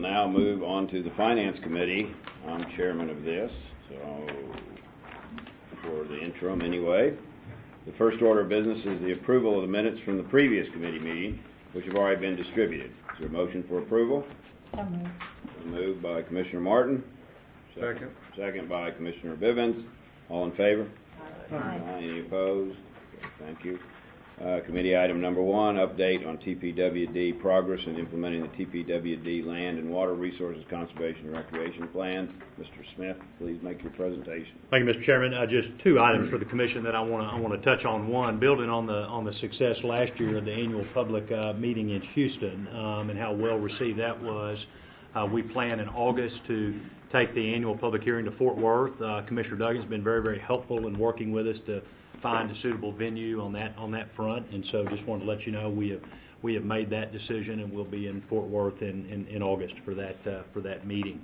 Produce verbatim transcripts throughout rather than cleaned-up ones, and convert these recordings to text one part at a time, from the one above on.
now move on to the Finance Committee. I'm chairman of this, so for the interim anyway. The first order of business is the approval of the minutes from the previous committee meeting, which have already been distributed. Is there a motion for approval? So moved. Moved by Commissioner Martin. Second. Second by Commissioner Bivens. All in favor? Aye. Aye. Any opposed? Okay, thank you. Uh, committee item number one, update on T P W D progress in implementing the T P W D Land and Water Resources Conservation and Recreation Plan. Mister Smith, please make your presentation. Thank you, Mister Chairman. Uh, just two items for the Commission that I want to I want to touch on. One, building on the on the success last year of the annual public uh, meeting in Houston um, and how well received that was. Uh, we plan in August to take the annual public hearing to Fort Worth. Uh, Commissioner Duggan's been very very helpful in working with us to find a suitable venue on that on that front, and so just wanted to let you know we have we have made that decision, and we'll be in Fort Worth in, in, in August for that uh, for that meeting.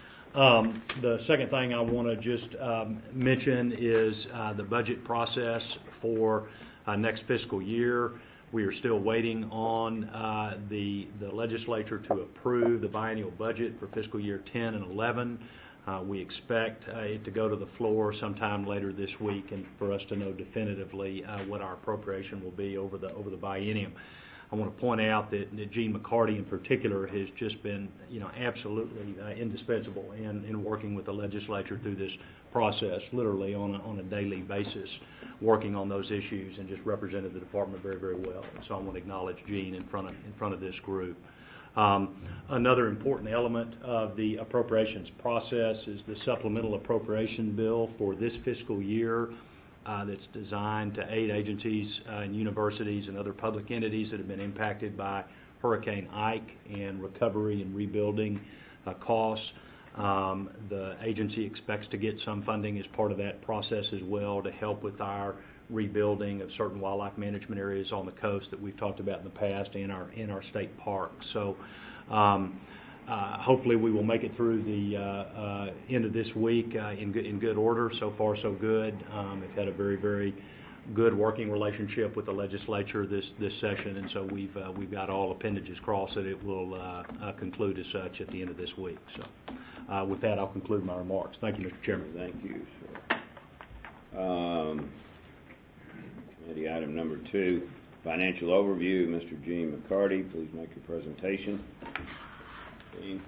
Um, the second thing I want to just um, mention is uh, the budget process for uh, next fiscal year. We are still waiting on uh, the the legislature to approve the biennial budget for fiscal year ten and eleven. Uh, we expect uh, it to go to the floor sometime later this week, and for us to know definitively uh, what our appropriation will be over the over the biennium. I want to point out that, that Gene McCarty in particular has just been, you know, absolutely uh, indispensable in, in working with the legislature through this process, literally on a, on a daily basis, working on those issues, and just represented the department very, very well. And so I want to acknowledge Gene in front of in front of this group. Um, another important element of the appropriations process is the supplemental appropriation bill for this fiscal year uh, that's designed to aid agencies uh, and universities and other public entities that have been impacted by Hurricane Ike and recovery and rebuilding uh, costs. Um, the agency expects to get some funding as part of that process as well to help with our rebuilding of certain wildlife management areas on the coast that we've talked about in the past, and our in our state parks. So um, uh, hopefully we will make it through the uh, uh, end of this week uh, in good in good order. So far so good. Um, we've had a very very good working relationship with the legislature this this session, and so we've uh, we've got all appendages crossed that it will uh, uh, conclude as such at the end of this week. So uh, with that, I'll conclude my remarks. Thank you, Mister Chairman. Thank you, sir. Um, Committee item number two, financial overview. Mister Gene McCarty, please make your presentation. Gene.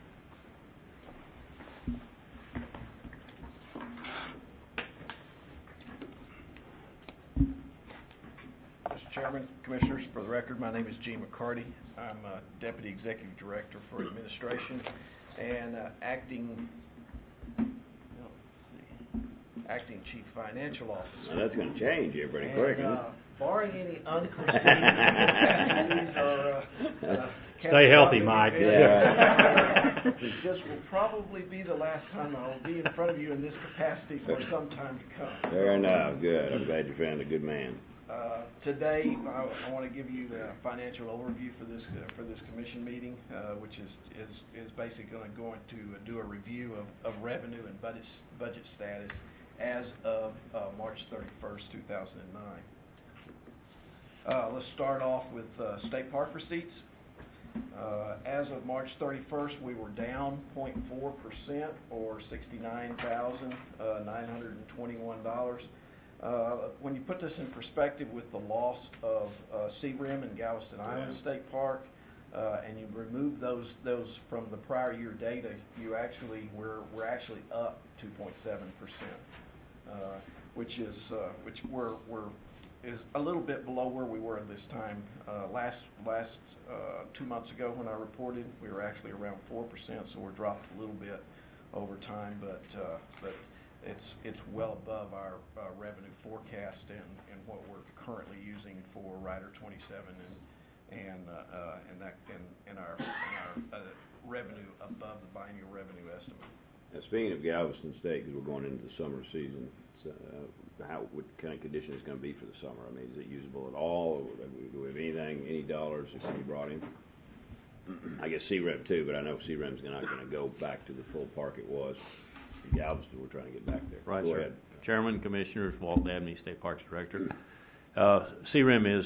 Mister Chairman, Commissioners, for the record, my name is Gene McCarty. I'm uh, Deputy Executive Director for Administration and uh, acting Acting Chief Financial Officer. Now that's going to change here pretty and, quick, uh, huh? Barring any unforeseen catastrophes or uh, uh, Stay healthy, Mike. Yeah. This will probably be the last time I will be in front of you in this capacity for some time to come. Fair enough. Good. I'm glad you found a good man. Uh, today, I, I want to give you the financial overview for this uh, for this commission meeting, uh, which is is is basically going to going to do a review of, of revenue and budget budget status as of uh, March thirty-first, two thousand nine. Uh, let's start off with uh, state park receipts. Uh, as of March thirty-first, we were down zero point four percent, or sixty-nine thousand nine hundred twenty-one dollars. Uh, when you put this in perspective with the loss of uh, Sea Rim and Galveston Island State Park, uh, and you remove those those from the prior year data, you actually we're we're actually up two point seven percent, uh, which is uh, which we're we're is a little bit below where we were at this time. Uh, last last uh, two months ago when I reported, we were actually around four percent, so we're dropped a little bit over time, but uh, but it's it's well above our uh, revenue forecast and, and what we're currently using for Rider twenty-seven and and uh, uh, and that and, and our, and our uh, revenue above the biennial revenue estimate. Now, speaking of Galveston State, because we're going into the summer season, uh, how what kind of condition is going to be for the summer? I mean, is it usable at all? Or do we have anything, any dollars that can be brought in? I guess C R E M too, but I know C R E M's not going to go back to the full park it was. In Galveston, we're trying to get back there. Right, go sir. ahead. Chairman, Commissioners, Walt Dabney, State Parks Director. Uh, C R E M is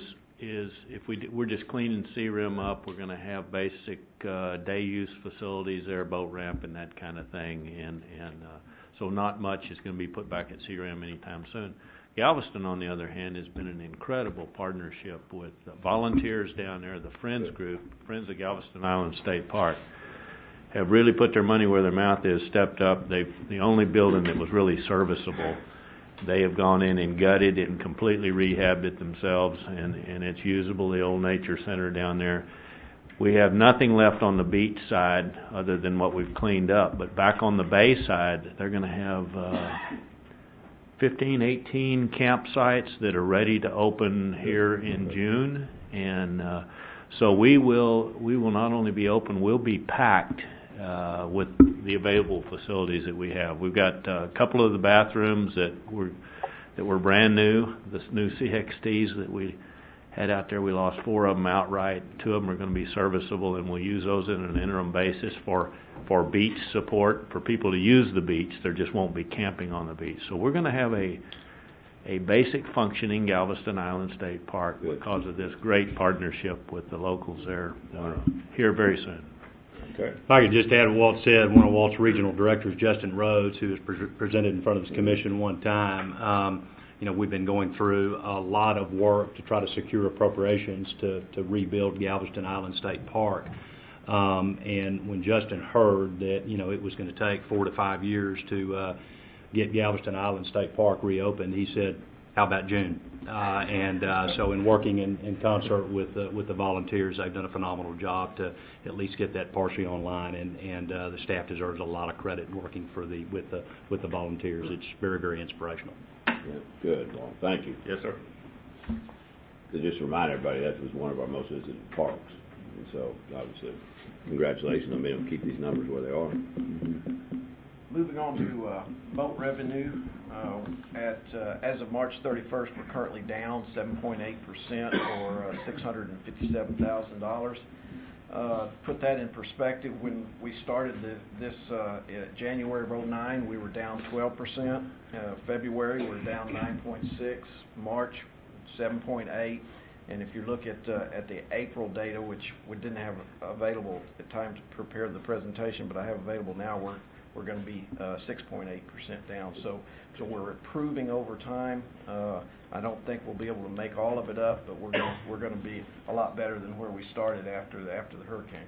is if we, d- we're just cleaning C R M up, we're gonna have basic, uh, day use facilities there, boat ramp and that kind of thing, and, and, uh, so not much is gonna be put back at C R M anytime soon. Galveston, on the other hand, has been an incredible partnership with uh, volunteers down there, the Friends Group, Friends of Galveston Island State Park, have really put their money where their mouth is, stepped up. They've, the only building that was really serviceable, they have gone in and gutted it and completely rehabbed it themselves, and, and it's usable, the old nature center down there. We have nothing left on the beach side other than what we've cleaned up, but back on the bay side, they're going to have uh, fifteen, eighteen campsites that are ready to open here in June, and uh, so we will we will not only be open, we'll be packed uh, with the available facilities that we have. We've got uh, a couple of the bathrooms that were that were brand new, the new C X Ts that we had out there. We lost four of them outright. Two of them are going to be serviceable, and we'll use those in an interim basis for for beach support, for people to use the beach. There just won't be camping on the beach. So we're going to have a a basic functioning Galveston Island State Park Good. because of this great partnership with the locals there uh, here very soon. Okay. If I could just add what Walt said, one of Walt's regional directors, Justin Rhodes, who was pre- presented in front of this commission one time, um, you know, we've been going through a lot of work to try to secure appropriations to, to rebuild Galveston Island State Park. Um, and when Justin heard that, you know, it was going to take four to five years to uh, get Galveston Island State Park reopened, he said, how about June? Uh, and uh, so in working in, in concert with uh, with the volunteers, they've done a phenomenal job to at least get that partially online, and, and uh, the staff deserves a lot of credit working for the with the with the volunteers. It's very, very inspirational. Yeah, good. Well, thank you. Yes, sir. To just remind everybody, that was one of our most visited parks. And so, obviously, congratulations on being able to keep these numbers where they are. Moving on to uh, boat revenue, uh, at uh, as of March thirty-first, we're currently down seven point eight percent, or uh, six hundred fifty-seven thousand dollars. Uh, put that in perspective, when we started the, this uh, January of oh nine, we were down twelve percent. Uh, February, we're down nine point six. March, seven point eight. And if you look at uh, at the April data, which we didn't have available at the time to prepare the presentation, but I have available now, we're we're going to be uh, six point eight percent down. So so we're improving over time. Uh, I don't think we'll be able to make all of it up, but we're going we're going to be a lot better than where we started after the after the hurricane.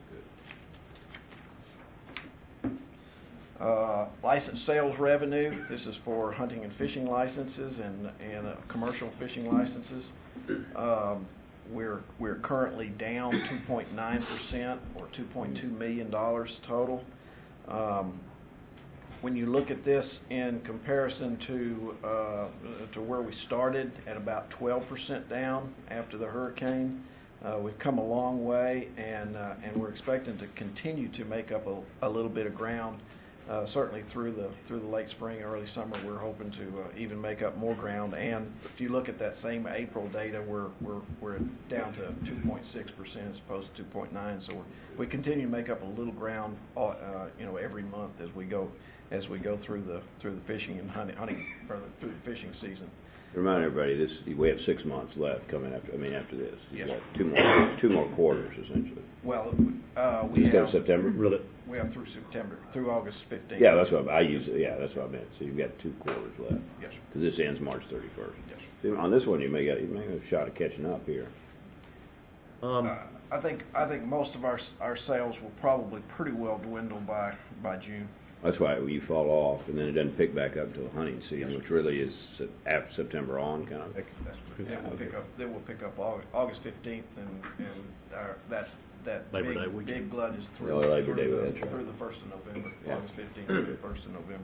Uh, license sales revenue. This is for hunting and fishing licenses and and uh, commercial fishing licenses. Um, we're we're currently down two point nine percent, or two point two million dollars total. Um, when you look at this in comparison to uh, to where we started at about twelve percent down after the hurricane, uh, we've come a long way, and uh, and we're expecting to continue to make up a, a little bit of ground. Uh, certainly through the through the late spring, early summer, we're hoping to uh, even make up more ground. And if you look at that same April data, we're we're we're down to two point six percent as opposed to two point nine. So we're, we continue to make up a little ground, uh, you know, every month as we go as we go through the through the fishing and hunting hunting or the, through the fishing season. Remind everybody, this we have six months left coming after. I mean, after this, Yes. You've got two more two more quarters essentially. Well, uh, we Just got have September. Really? we have through September, through August fifteenth. Yeah, that's what I use. Yeah, that's what I meant. So you've got two quarters left. Yes, sir. Because this ends March thirty-first. Yes, sir. On this one, you may get you may have a shot at catching up here. Um, Uh, I think I think most of our our sales will probably pretty well dwindle by by June. That's why you fall off, and then it doesn't pick back up until hunting season, which really is se- after September on, kind of. That's, it will pick up. They will pick up August, August fifteenth, and and our, that's that Labor big Day weekend. big glut is through, Oh, Labor Day, through, the, that's right. through the first of November. Yeah. August fifteenth through the first of November.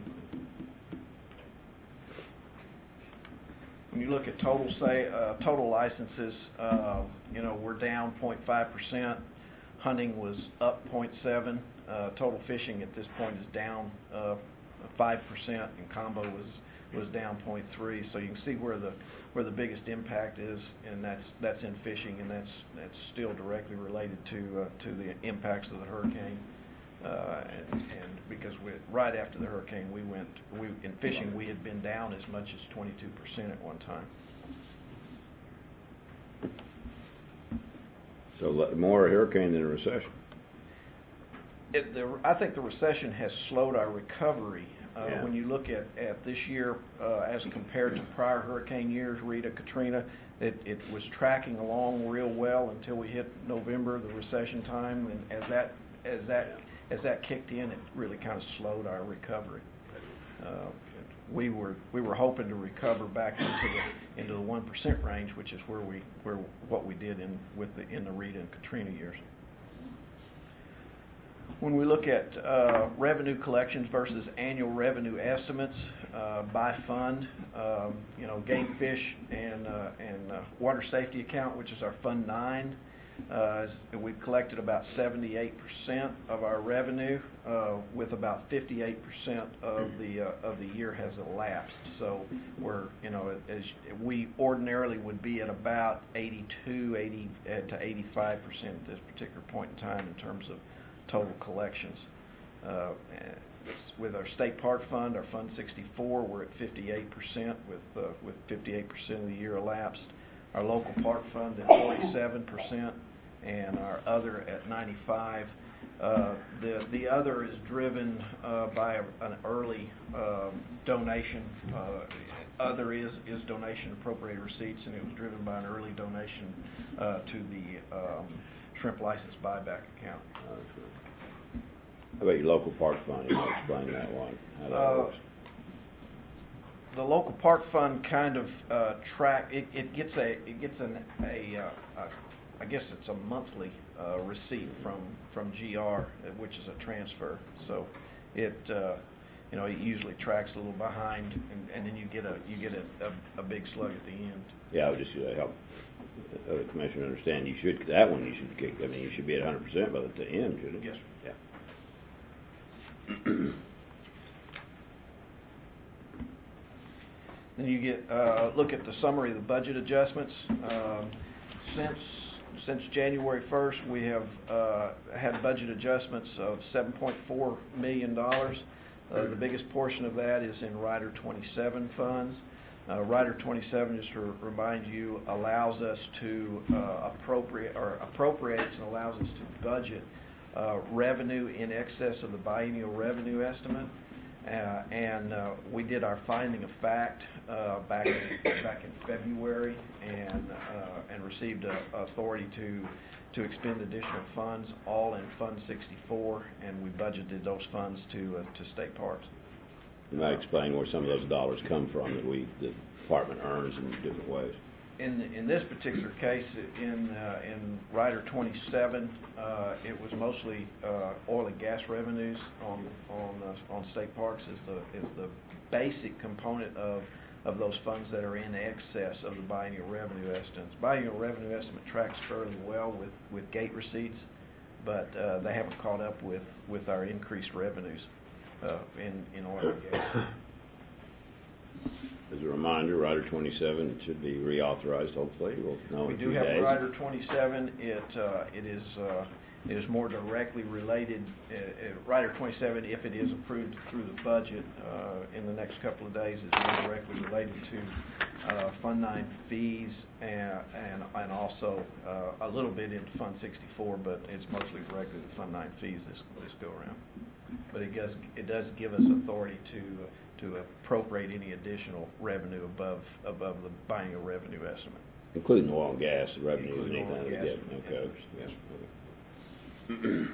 When you look at total say uh, total licenses, uh, you know, we're down zero point five percent. Hunting was up zero point seven. Uh, total fishing at this point is down uh, five percent, and combo was was down zero point three. So you can see where the where the biggest impact is, and that's that's in fishing, and that's that's still directly related to uh, to the impacts of the hurricane. Uh, and, and because we, right after the hurricane, we went we in fishing we had been down as much as twenty-two percent at one time. So le- more a hurricane than a recession. It, the, I think the recession has slowed our recovery. Uh, Yeah. When you look at, at this year uh, as compared to prior hurricane years, Rita, Katrina, it, it was tracking along real well until we hit November, the recession time, and as that as that as that kicked in, it really kind of slowed our recovery. Uh, we were we were hoping to recover back into the into the one percent range, which is where we where what we did in with the in the Rita and Katrina years. When we look at uh, revenue collections versus annual revenue estimates uh, by fund, um, you know, game fish and uh, and uh, water safety account, which is our Fund Nine, uh, we've collected about seventy-eight percent of our revenue, uh, with about fifty-eight percent of the uh, of the year has elapsed. So we're, you know, as we ordinarily would be at about eighty-two, eighty uh, to eighty-five percent at this particular point in time in terms of total collections. Uh, with our State Park Fund, our Fund sixty-four, we're at fifty-eight percent with uh, with fifty-eight percent of the year elapsed. Our Local Park Fund at forty-seven percent, and our other at ninety-five. Uh, the the other is driven uh, by a, an early uh, donation. Uh, other is is donation appropriated receipts, and it was driven by an early donation uh, to the um, shrimp license buyback account. How about your local park fund? You might explain that one, how that Uh, works. The local park fund kind of uh, track. It, it gets a it gets an a, uh, a I guess it's a monthly uh, receipt from from G R, which is a transfer. So it uh, you know it usually tracks a little behind, and, and then you get a you get a, a, a big slug at the end. Yeah, I would just uh, help the other commissioner understand. You should that one. You should kick. I mean, you should be at one hundred percent by the end, shouldn't you? Yes, sir. Yeah. Then you get uh, look at the summary of the budget adjustments. Um, since since January first, we have uh, had budget adjustments of seven point four million dollars. Uh, the biggest portion of that is in Rider twenty-seven funds. Uh, Rider twenty-seven, just to remind you, allows us to uh, appropriate or appropriates and allows us to budget uh, revenue in excess of the biennial revenue estimate. Uh, and uh, we did our finding of fact uh, back in, back in February, and uh, and received a, authority to to expend additional funds, all in Fund sixty-four, and we budgeted those funds to uh, to state parks. You might explain where some of those dollars come from that we the department earns in different ways. In in this particular case, in uh, in Rider twenty-seven, uh, it was mostly uh, oil and gas revenues on on uh, on state parks is the is the basic component of of those funds that are in excess of the biennial revenue estimates. Biennial revenue estimate tracks fairly well with with gate receipts, but uh, they haven't caught up with with our increased revenues uh, in in oil and gas. As a reminder, Rider twenty-seven should be reauthorized. Hopefully, we'll know We in a do few have days. Rider twenty-seven. It uh, it is uh, it is more directly related. Uh, uh, Rider twenty-seven, if it is approved through the budget uh, in the next couple of days, is more directly related to uh, Fund Nine fees and and, and also uh, a little bit into Fund sixty-four, but it's mostly directed to Fund Nine fees this this go around. But it does it does give us authority to uh, to appropriate any additional revenue above above the biennial revenue estimate. Including oil and gas revenue and Including oil anything and that gas. we get. Okay. Yes. Okay.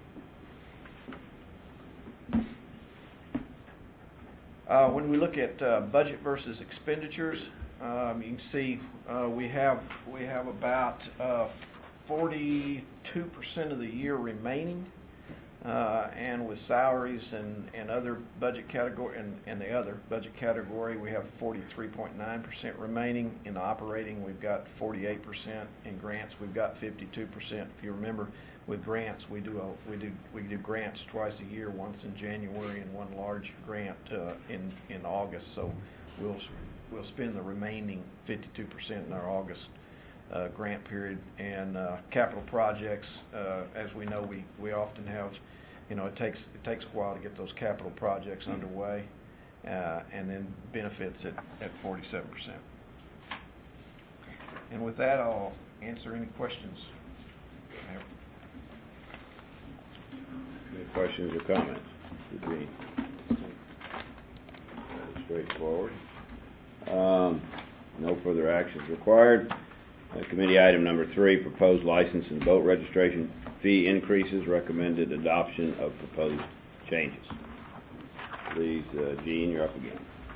Uh, when we look at uh, budget versus expenditures, um, you can see uh, we have we have about uh, forty-two percent of the year remaining, uh, and with salaries and, and other budget category and, and the other budget category, we have forty-three point nine percent remaining. In operating, we've got forty-eight percent. In grants, we've got fifty-two percent. If you remember, with grants, we do a, we do we do grants twice a year, once in January and one large grant uh, in in August. So we'll we'll spend the remaining fifty-two percent in our August uh, grant period. And uh, capital projects, uh, as we know, we we often have, you know, it takes it takes a while to get those capital projects underway, uh, and then benefits at at forty-seven percent. And with that, I'll answer any questions. Any questions or comments? Gene? Straightforward. Um, no further actions required. Uh, committee item number three, proposed license and boat registration fee increases, recommended adoption of proposed changes. Please, uh, Gene, you're up again.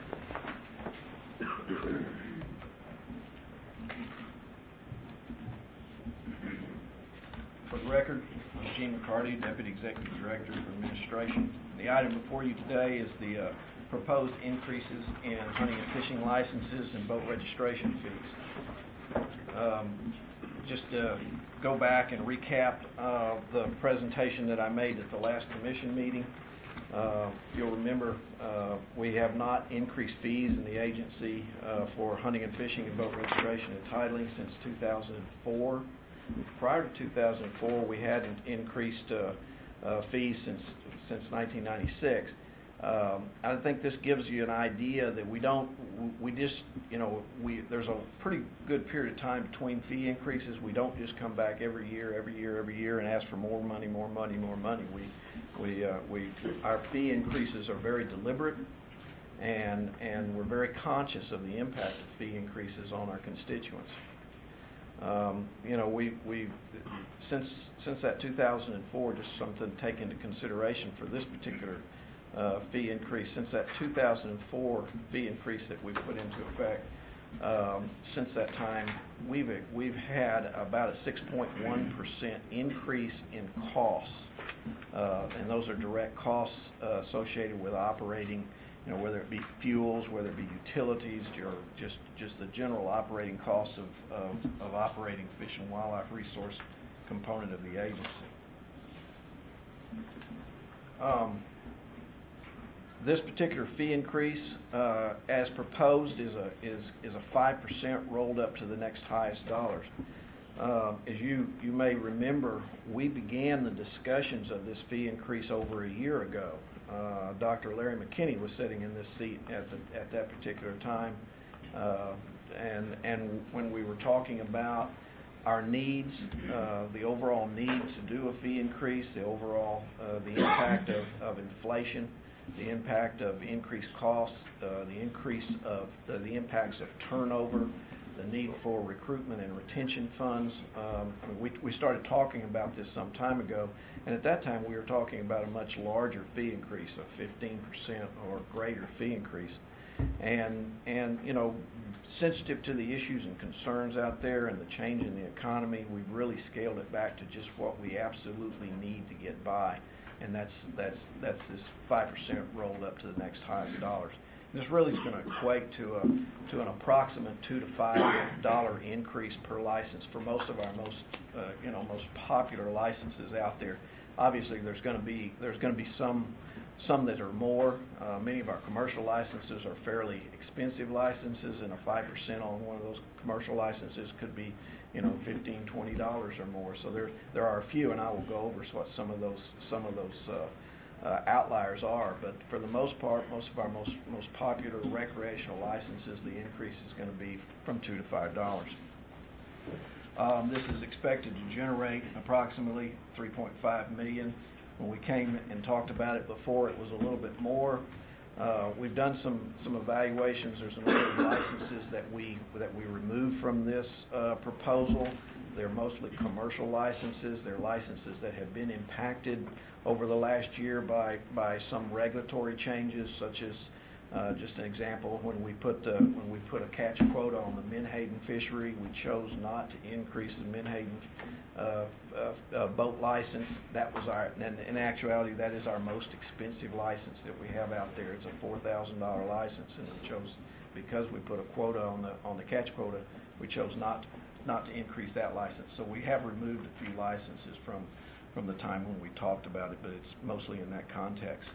For the record, I'm Gene McCarty, Deputy Executive Director for Administration. The item before you today is the uh, proposed increases in hunting and fishing licenses and boat registration fees. Um, just to go back and recap uh, the presentation that I made at the last commission meeting. Uh, you'll remember uh, we have not increased fees in the agency uh, for hunting and fishing and boat registration and titling since two thousand four. Prior to two thousand four, we hadn't increased uh, uh, fees since since nineteen ninety-six. Um, I think this gives you an idea that we don't, we just, you know, we there's a pretty good period of time between fee increases. We don't just come back every year, every year, every year and ask for more money, more money, more money. We, we, uh, we, our fee increases are very deliberate, and and we're very conscious of the impact of fee increases on our constituents. Um, you know, we we since since that two thousand four, just something to take into consideration for this particular uh, fee increase. Since that two thousand four fee increase that we put into effect, um, since that time we've we've had about a six point one percent increase in costs, uh, and those are direct costs uh, associated with operating. You know, whether it be fuels, whether it be utilities, or just just the general operating costs of, of, of operating Fish and Wildlife Resource component of the agency. Um, this particular fee increase, uh, as proposed, is a is is a five percent rolled up to the next highest dollars. Uh, as you you may remember, we began the discussions of this fee increase over a year ago. Uh, Doctor Larry McKinney was sitting in this seat at the, at that particular time, uh, and and when we were talking about our needs, uh, the overall need to do a fee increase, the overall uh, the impact of, of inflation, the impact of increased costs, uh, the increase of the, the impacts of turnover, the need for recruitment and retention funds. Um, I mean, we, we started talking about this some time ago, and at that time we were talking about a much larger fee increase, a fifteen percent or greater fee increase. And, and you know, sensitive to the issues and concerns out there and the change in the economy, we've really scaled it back to just what we absolutely need to get by, and that's, that's, that's this five percent rolled up to the next highest dollars. This really is going to equate to a to an approximate two to five dollar increase per license for most of our most uh, you know most popular licenses out there. Obviously, there's going to be there's going to be some some that are more. Uh, many of our commercial licenses are fairly expensive licenses, and a five percent on one of those commercial licenses could be you know fifteen, twenty dollars or more. So there there are a few, and I will go over what some of those some of those. Uh, Uh, outliers are, but for the most part, most of our most most popular recreational licenses, the increase is going to be from two to five dollars. Um, this is expected to generate approximately three point five million. When we came and talked about it before, it was a little bit more. Uh, we've done some some evaluations. There's a number of licenses that we that we removed from this uh, proposal. They're mostly commercial licenses. They're licenses that have been impacted over the last year by by some regulatory changes, such as uh, just an example, when we put the, when we put a catch quota on the Menhaden fishery, we chose not to increase the Menhaden uh, uh, uh, boat license. That was our, and in actuality, that is our most expensive license that we have out there. It's a four thousand dollar license, and we chose, because we put a quota on the on the catch quota, we chose not to not to increase that license. So we have removed a few licenses from, from the time when we talked about it, but it's mostly in that context.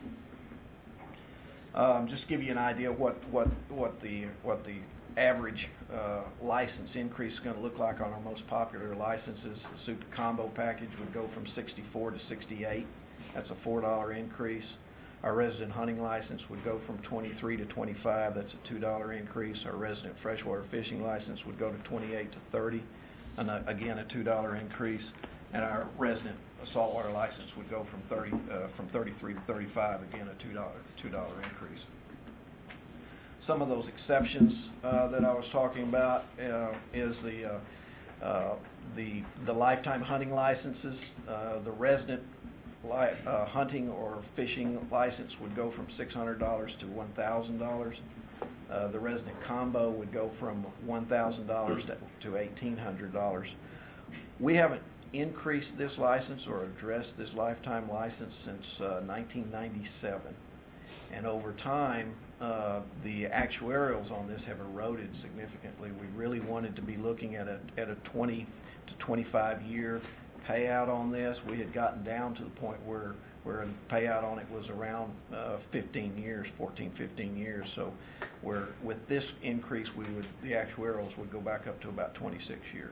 Um, just to give you an idea what, what, what the what the average uh, license increase is going to look like on our most popular licenses. The Super Combo package would go from sixty-four to sixty-eight. That's a four dollar increase. Our resident hunting license would go from twenty-three to twenty-five, that's a two dollar increase. Our resident freshwater fishing license would go to twenty-eight to thirty, and uh, again, a two dollar increase. And our resident saltwater license would go from thirty, uh, from thirty-three to thirty-five, again, a two dollar, two dollar increase. Some of those exceptions uh, that I was talking about uh, is the uh, uh, the the lifetime hunting licenses. Uh, the resident li uh, hunting or fishing license would go from six hundred dollars to one thousand dollars. Uh, the resident combo would go from one thousand dollars to, to eighteen hundred dollars. We haven't increased this license or addressed this lifetime license since uh, nineteen ninety-seven. And over time, uh, the actuarials on this have eroded significantly. We really wanted to be looking at a, at a twenty to twenty-five year payout on this. We had gotten down to the point where, where the payout on it was around uh, fifteen years, fourteen, fifteen years. So where with this increase, we would, the actuarials would go back up to about twenty-six years.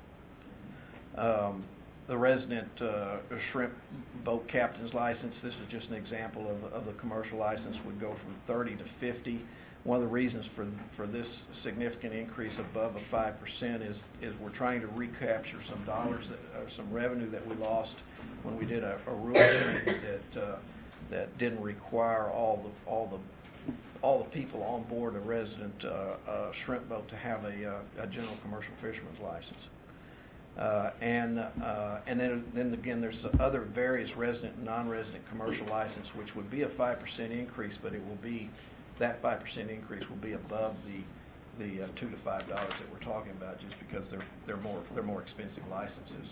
Um, the resident uh, shrimp boat captain's license, this is just an example of, of the commercial license, would go from thirty to fifty. One of the reasons for for this significant increase above a five percent is is we're trying to recapture some dollars, that, or some revenue that we lost when we did a, a rule change that uh, that didn't require all the all the all the people on board a resident uh, uh, shrimp boat to have a, uh, a general commercial fisherman's license. Uh, and uh, and then then again, there's other various resident and non-resident commercial license, which would be a five percent increase, but it will be that five percent increase will be above the the uh, two to five dollars that we're talking about, just because they're they're more they're more expensive licenses.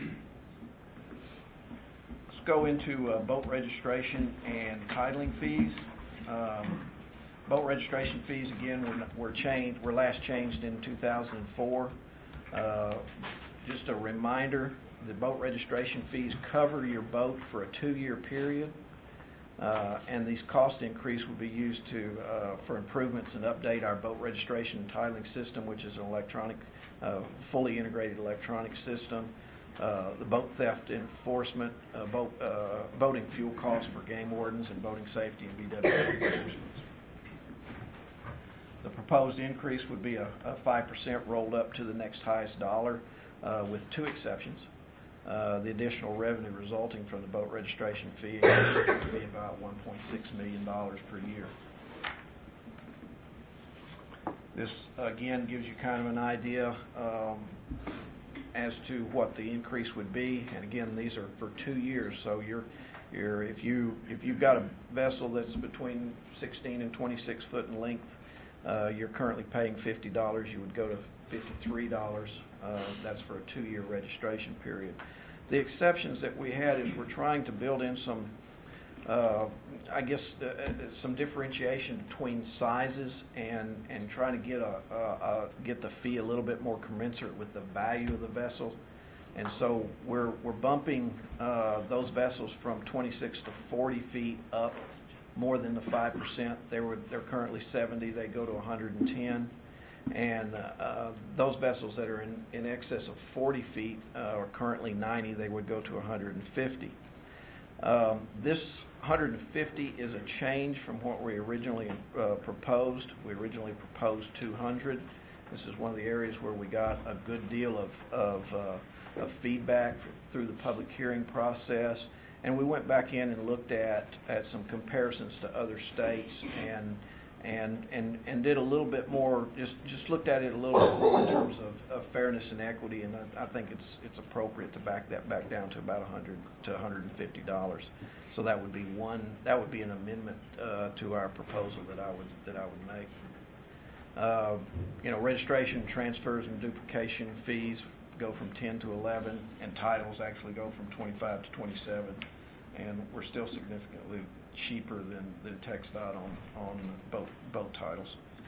Let's go into uh, boat registration and titling fees. Um, boat registration fees again were, were changed. Were last changed in two thousand four. Uh, Just a reminder, the boat registration fees cover your boat for a two-year period, uh, and these cost increase will be used to uh, for improvements and update our boat registration and titling system, which is an electronic, uh, fully integrated electronic system. Uh, the boat theft enforcement, uh, boat, uh, boating fuel costs for game wardens, and boating safety and B W S enforcement. The proposed increase would be a, a five percent rolled up to the next highest dollar, uh, with two exceptions. Uh, the additional revenue resulting from the boat registration fee would be about one point six million dollars per year. This, again, gives you kind of an idea um, as to what the increase would be. And again, these are for two years, so you're, you're, if, you, if you've got a vessel that's between sixteen and twenty-six foot in length, Uh, you're currently paying fifty dollars, you would go to fifty-three dollars. Uh, that's for a two-year registration period. The exceptions that we had is we're trying to build in some, uh, I guess, uh, some differentiation between sizes and and trying to get a, a, a get the fee a little bit more commensurate with the value of the vessel. And so we're we're bumping uh, those vessels from twenty-six to forty feet up more than the five percent. They were, they're currently seventy, they go to one hundred ten. And uh, those vessels that are in, in excess of forty feet uh, are currently ninety, they would go to one hundred fifty. Um, this one hundred fifty is a change from what we originally uh, proposed. We originally proposed two hundred. This is one of the areas where we got a good deal of, of, uh, of feedback through the public hearing process. And we went back in and looked at, at some comparisons to other states and and and and did a little bit more, just just looked at it a little bit more in terms of, of fairness and equity, and I, I think it's it's appropriate to back that back down to about one hundred to one hundred fifty dollars. So that would be one that would be an amendment uh, to our proposal that I would that I would make. Uh, you know, registration, transfers, and duplication fees go from ten to eleven, and titles actually go from twenty-five to twenty-seven, and we're still significantly cheaper than than TxDOT on on boat boat titles.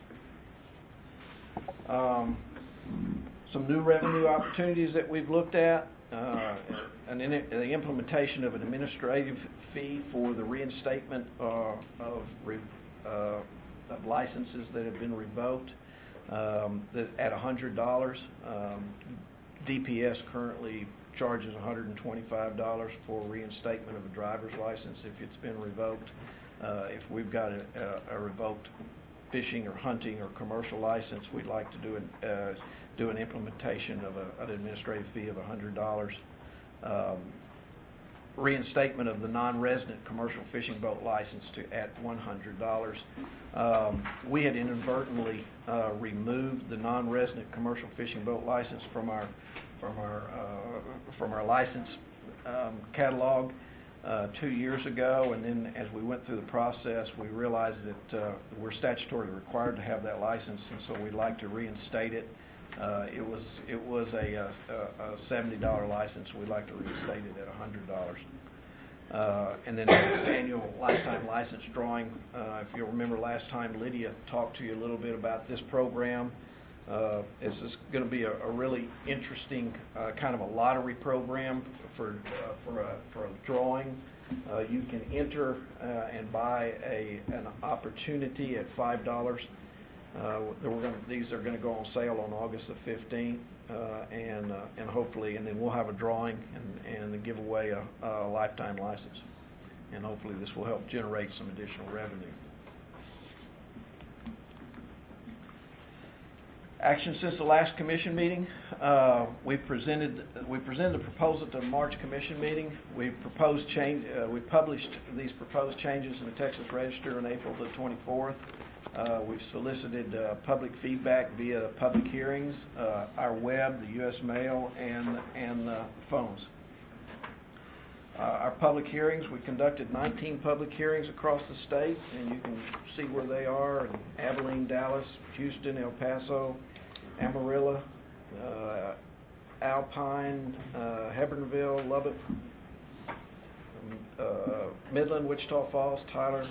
Um, some new revenue opportunities that we've looked at, uh, and in it, the implementation of an administrative fee for the reinstatement uh, of re, uh, of licenses that have been revoked, um, that at one hundred dollars. Um, D P S currently charges one hundred twenty-five dollars for reinstatement of a driver's license if it's been revoked. Uh, if we've got a, a, a revoked fishing or hunting or commercial license, we'd like to do an, uh, do an implementation of a, an administrative fee of one hundred dollars. Um, reinstatement of the non-resident commercial fishing boat license to at one hundred dollars. Um, we had inadvertently uh, removed the non-resident commercial fishing boat license from our from our uh, from our license um, catalog uh, two years ago, and then as we went through the process, we realized that uh, we're statutorily required to have that license, and so we'd like to reinstate it. Uh, it was it was a, a, a seventy dollar license. We'd like to reinstate it at one hundred dollars. Uh, and then the annual lifetime license drawing. Uh, if you'll remember last time, Lydia talked to you a little bit about this program. Uh, this is going to be a, a really interesting uh, kind of a lottery program for uh, for a for a drawing. Uh, you can enter uh, and buy a an opportunity at five dollars. Uh, we're going to, these are going to go on sale on August the fifteenth, uh, and uh, and hopefully, and then we'll have a drawing and and give away a, a lifetime license, and hopefully this will help generate some additional revenue. Action since the last commission meeting. Uh, we presented we presented a proposal to the March commission meeting. We proposed change. Uh, we published these proposed changes in the Texas Register on April the twenty-fourth. Uh, we've solicited uh, public feedback via public hearings, uh, our web, the U S mail, and and uh, phones. Uh, our public hearings, we conducted nineteen public hearings across the state, and you can see where they are in Abilene, Dallas, Houston, El Paso, Amarillo, uh, Alpine, uh, Hebbronville, Lubbock, um, uh, Midland, Wichita Falls, Tyler,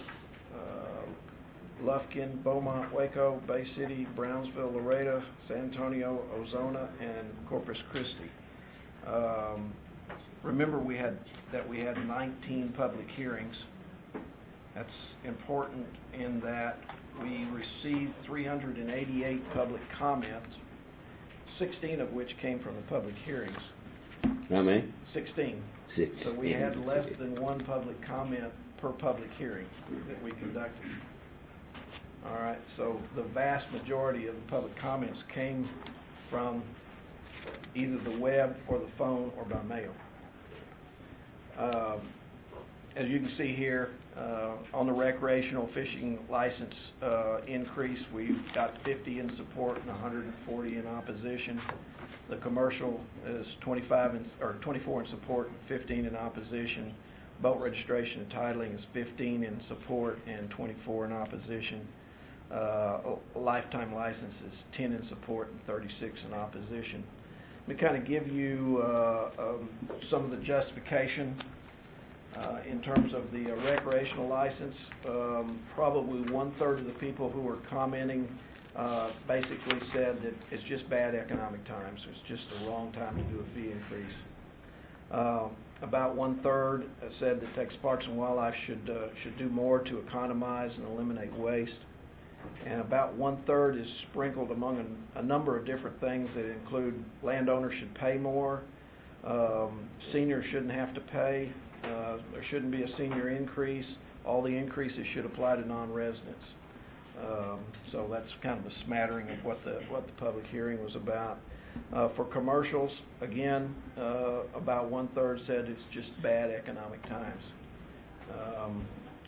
uh, Lufkin, Beaumont, Waco, Bay City, Brownsville, Laredo, San Antonio, Ozona, and Corpus Christi. Um, remember we had that we had nineteen public hearings. That's important in that we received three hundred eighty-eight public comments, sixteen of which came from the public hearings. How many? sixteen. Six. So we had less than one public comment per public hearing that we conducted. All right, so the vast majority of the public comments came from either the web or the phone or by mail. Um, as you can see here, uh, on the recreational fishing license uh, increase, we've got fifty in support and one hundred forty in opposition. The commercial is twenty-five in, or twenty-four in support and fifteen in opposition. Boat registration and titling is fifteen in support and twenty-four in opposition. Uh, a lifetime license is ten in support and thirty-six in opposition. Let me kind of give you uh, um, some of the justification uh, in terms of the uh, recreational license. Um, probably one-third of the people who were commenting uh, basically said that it's just bad economic times. It's just the wrong time to do a fee increase. Uh, about one-third said that Texas Parks and Wildlife should, uh, should do more to economize and eliminate waste. And about one-third is sprinkled among a, a number of different things that include landowners should pay more, um, seniors shouldn't have to pay, uh, there shouldn't be a senior increase, all the increases should apply to non-residents. Um, so that's kind of a smattering of what the, what the public hearing was about. Uh, for commercials, again, uh, about one-third said it's just bad economic times. Um,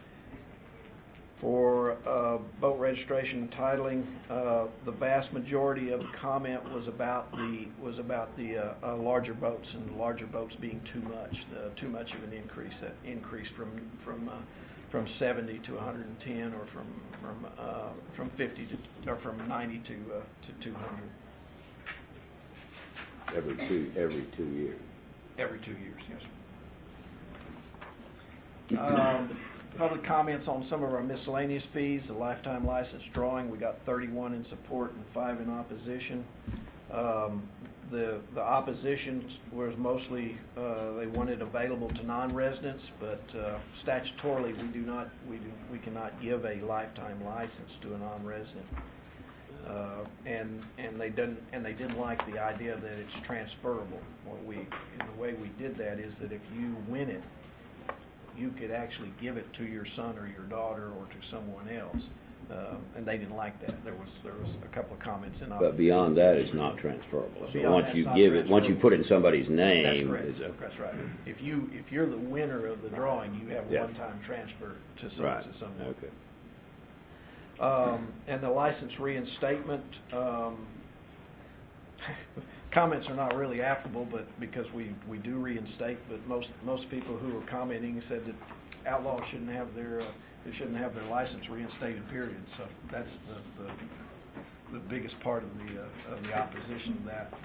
For uh, boat registration and titling, uh, the vast majority of the comment was about the was about the uh, uh, larger boats and the larger boats being too much, uh, too much of an increase. That increase from from uh, from seventy to one hundred ten, or from from uh, from fifty to or from ninety to uh, to two hundred. Every two every two years. Every two years, yes. Um, Public comments on some of our miscellaneous fees. The lifetime license drawing, we got thirty-one in support and five in opposition. Um, the the opposition was mostly uh, they wanted available to non-residents, but uh, statutorily we do not we do we cannot give a lifetime license to a non-resident. Uh, and and they didn't and they didn't like the idea that it's transferable. What we and the way we did that is that if you win it, you could actually give it to your son or your daughter or to someone else. Um, and they didn't like that. There was, there was a couple of comments in opposition. But beyond that, it's not transferable. But So beyond once that's you not give it, once you transferable. put it in somebody's That's name, correct. it's a, That's right. If you, if you're the winner of the drawing, you have Yeah. one-time transfer to some, right, to someone. okay. Um, and the license reinstatement, um, comments are not really applicable, but because we, we do reinstate, but most, most people who were commenting said that outlaws shouldn't have their, uh, they shouldn't have their license reinstated, period. So that's the, the, the biggest part of the, uh, of the opposition to that.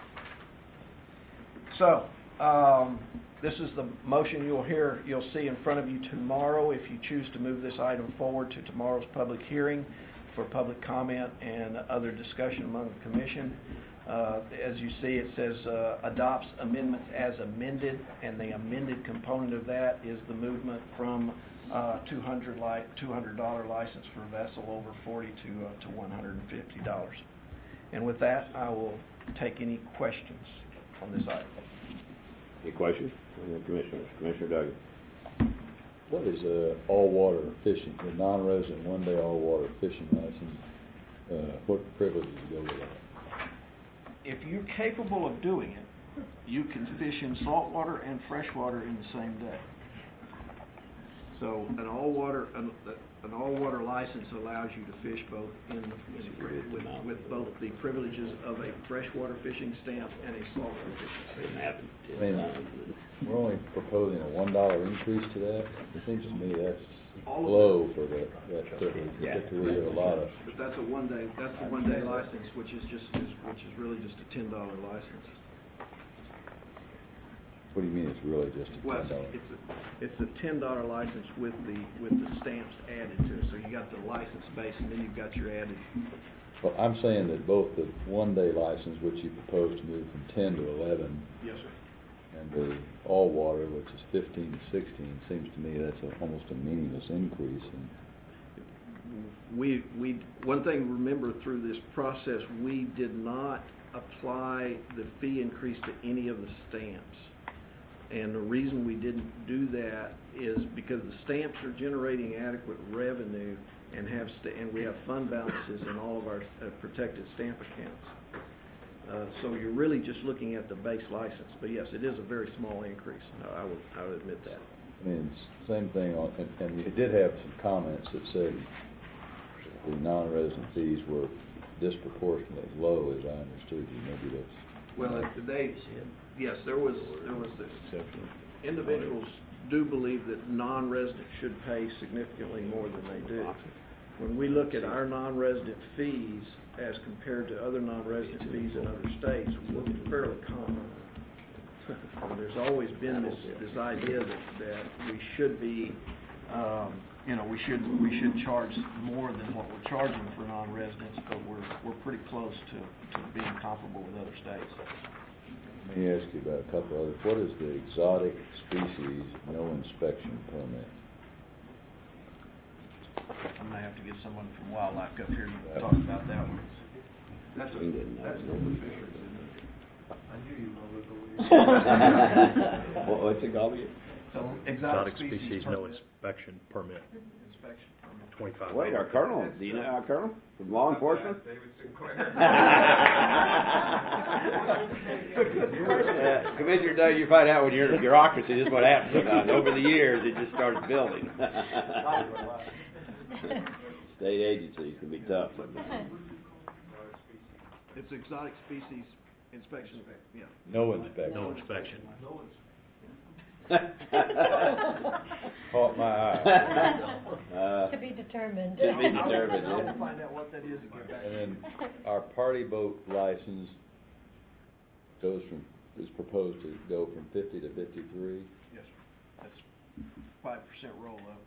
So, um, this is the motion you'll hear, you'll see in front of you tomorrow if you choose to move this item forward to tomorrow's public hearing for public comment and other discussion among the commission. Uh, as you see, it says uh, adopts amendments as amended, and the amended component of that is the movement from uh, two hundred li- two hundred dollar license for a vessel over forty to uh, to one hundred fifty dollars. And with that, I will take any questions on this item. Any questions? Any Commissioners? Commissioner Douglas? What is a all-water fishing, the non-resident one-day all-water fishing license? Uh, what privileges go with that? If you're capable of doing it, you can fish in saltwater and freshwater in the same day. So an all-water, an, an all-water license allows you to fish both in, in with, with both the privileges of a freshwater fishing stamp and a saltwater fishing Didn't stamp. happen. I mean, we're only proposing a one dollar increase to that. It seems to me that's All of low for that, that privilege, Yeah. particularly with a lot of, But that's a one-day, that's the one-day license, which is just, is, which is really just a ten dollar license. what do you mean it's really just a Well, ten dollar? it's a, it's a ten dollar license with the, with the stamps added to it. So you got the license base and then you've got your added. Well, I'm saying that both the one-day license, which you propose to move from ten to eleven, Yes, sir. and the all-water, which is fifteen to sixteen, seems to me that's a, almost a meaningless increase. And We, we, one thing, remember through this process, we did not apply the fee increase to any of the stamps. And the reason we didn't do that is because the stamps are generating adequate revenue and have, sta- and we have fund balances in all of our uh, protected stamp accounts. Uh, so you're really just looking at the base license. But yes, it is a very small increase. I would, I would admit that. I mean, it's same thing on, and, and it did have some comments that said the non-resident fees were disproportionately low, as I understood you. Maybe that's. Well, if today, yes, there was, there was this. Individuals do believe that non-residents should pay significantly more than they do. When we look at our non-resident fees as compared to other non-resident fees in other states, we're fairly common. There's always been this, this idea that, that we should be, um, you know, we should, we should charge more than what we're charging for non-residents, but we're, we're pretty close to, to being comparable with other states. Let me ask you about a couple others. What is the exotic species no inspection permit? I'm gonna have to get someone from wildlife up here to talk about that one. That's a, We didn't know. that's an open fishery, isn't it? I knew you were gonna look over What- What's it called again? So Exotic species, no permit, inspection permit, inspection permit. twenty-five. Wait, our colonel, do you know our colonel from law enforcement? Uh, Commissioner Doug, you find out when you're in a bureaucracy, this is what happens sometimes. Over the years, it just starts building. State agencies can be tough. It's exotic species inspection, yeah. No inspection. No inspection. Caught my eye. Uh, To be determined. To be determined, I'll yeah. find out what that is and get back. And then our party boat license goes from, is proposed to go from fifty to fifty-three. Yes, sir. That's five percent roll up.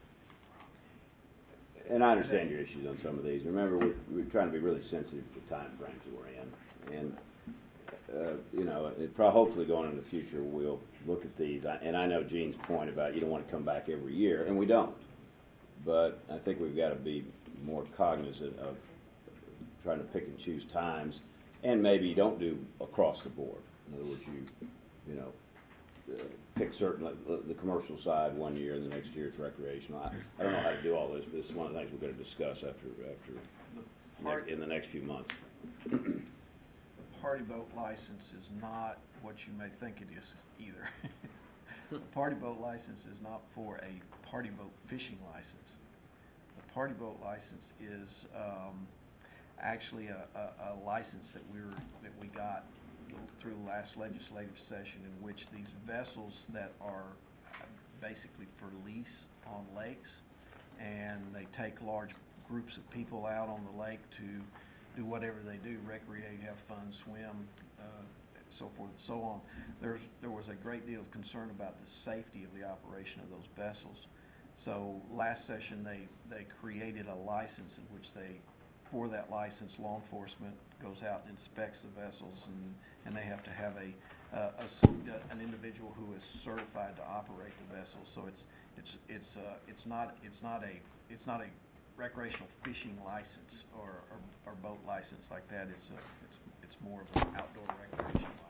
And I understand your issues on some of these. Remember, we're, we're trying to be really sensitive to the time frames that we're in. And, uh, you know, it probably, hopefully going into the future, we'll look at these. I- And I know Gene's point about you don't want to come back every year, and we don't. But I think we've got to be more cognizant of trying to pick and choose times, and maybe you don't do across the board. In other words, you, you know, uh, pick certain, like, the, the commercial side one year, and the next year it's recreational. I, I don't know how to do all this, but it's one of the things we're gonna discuss after, after, Part- in the next few months. The party boat license is not what you may think it is either. A party boat license is not for a party boat fishing license. The party boat license is, um, actually a, a, a license that we were, that we got through the last legislative session, in which these vessels that are basically for lease on lakes, and they take large groups of people out on the lake to do whatever they do, recreate, have fun, swim, uh, so forth and so on. There's, there was a great deal of concern about the safety of the operation of those vessels. So last session, they, they created a license in which they, for that license, law enforcement goes out and inspects the vessels, and, and they have to have a, uh, a, an individual who is certified to operate the vessel. So it's, it's, it's, uh, it's not, it's not a, it's not a recreational fishing license or, or, or boat license like that. It's a, it's, it's more of an outdoor recreation license.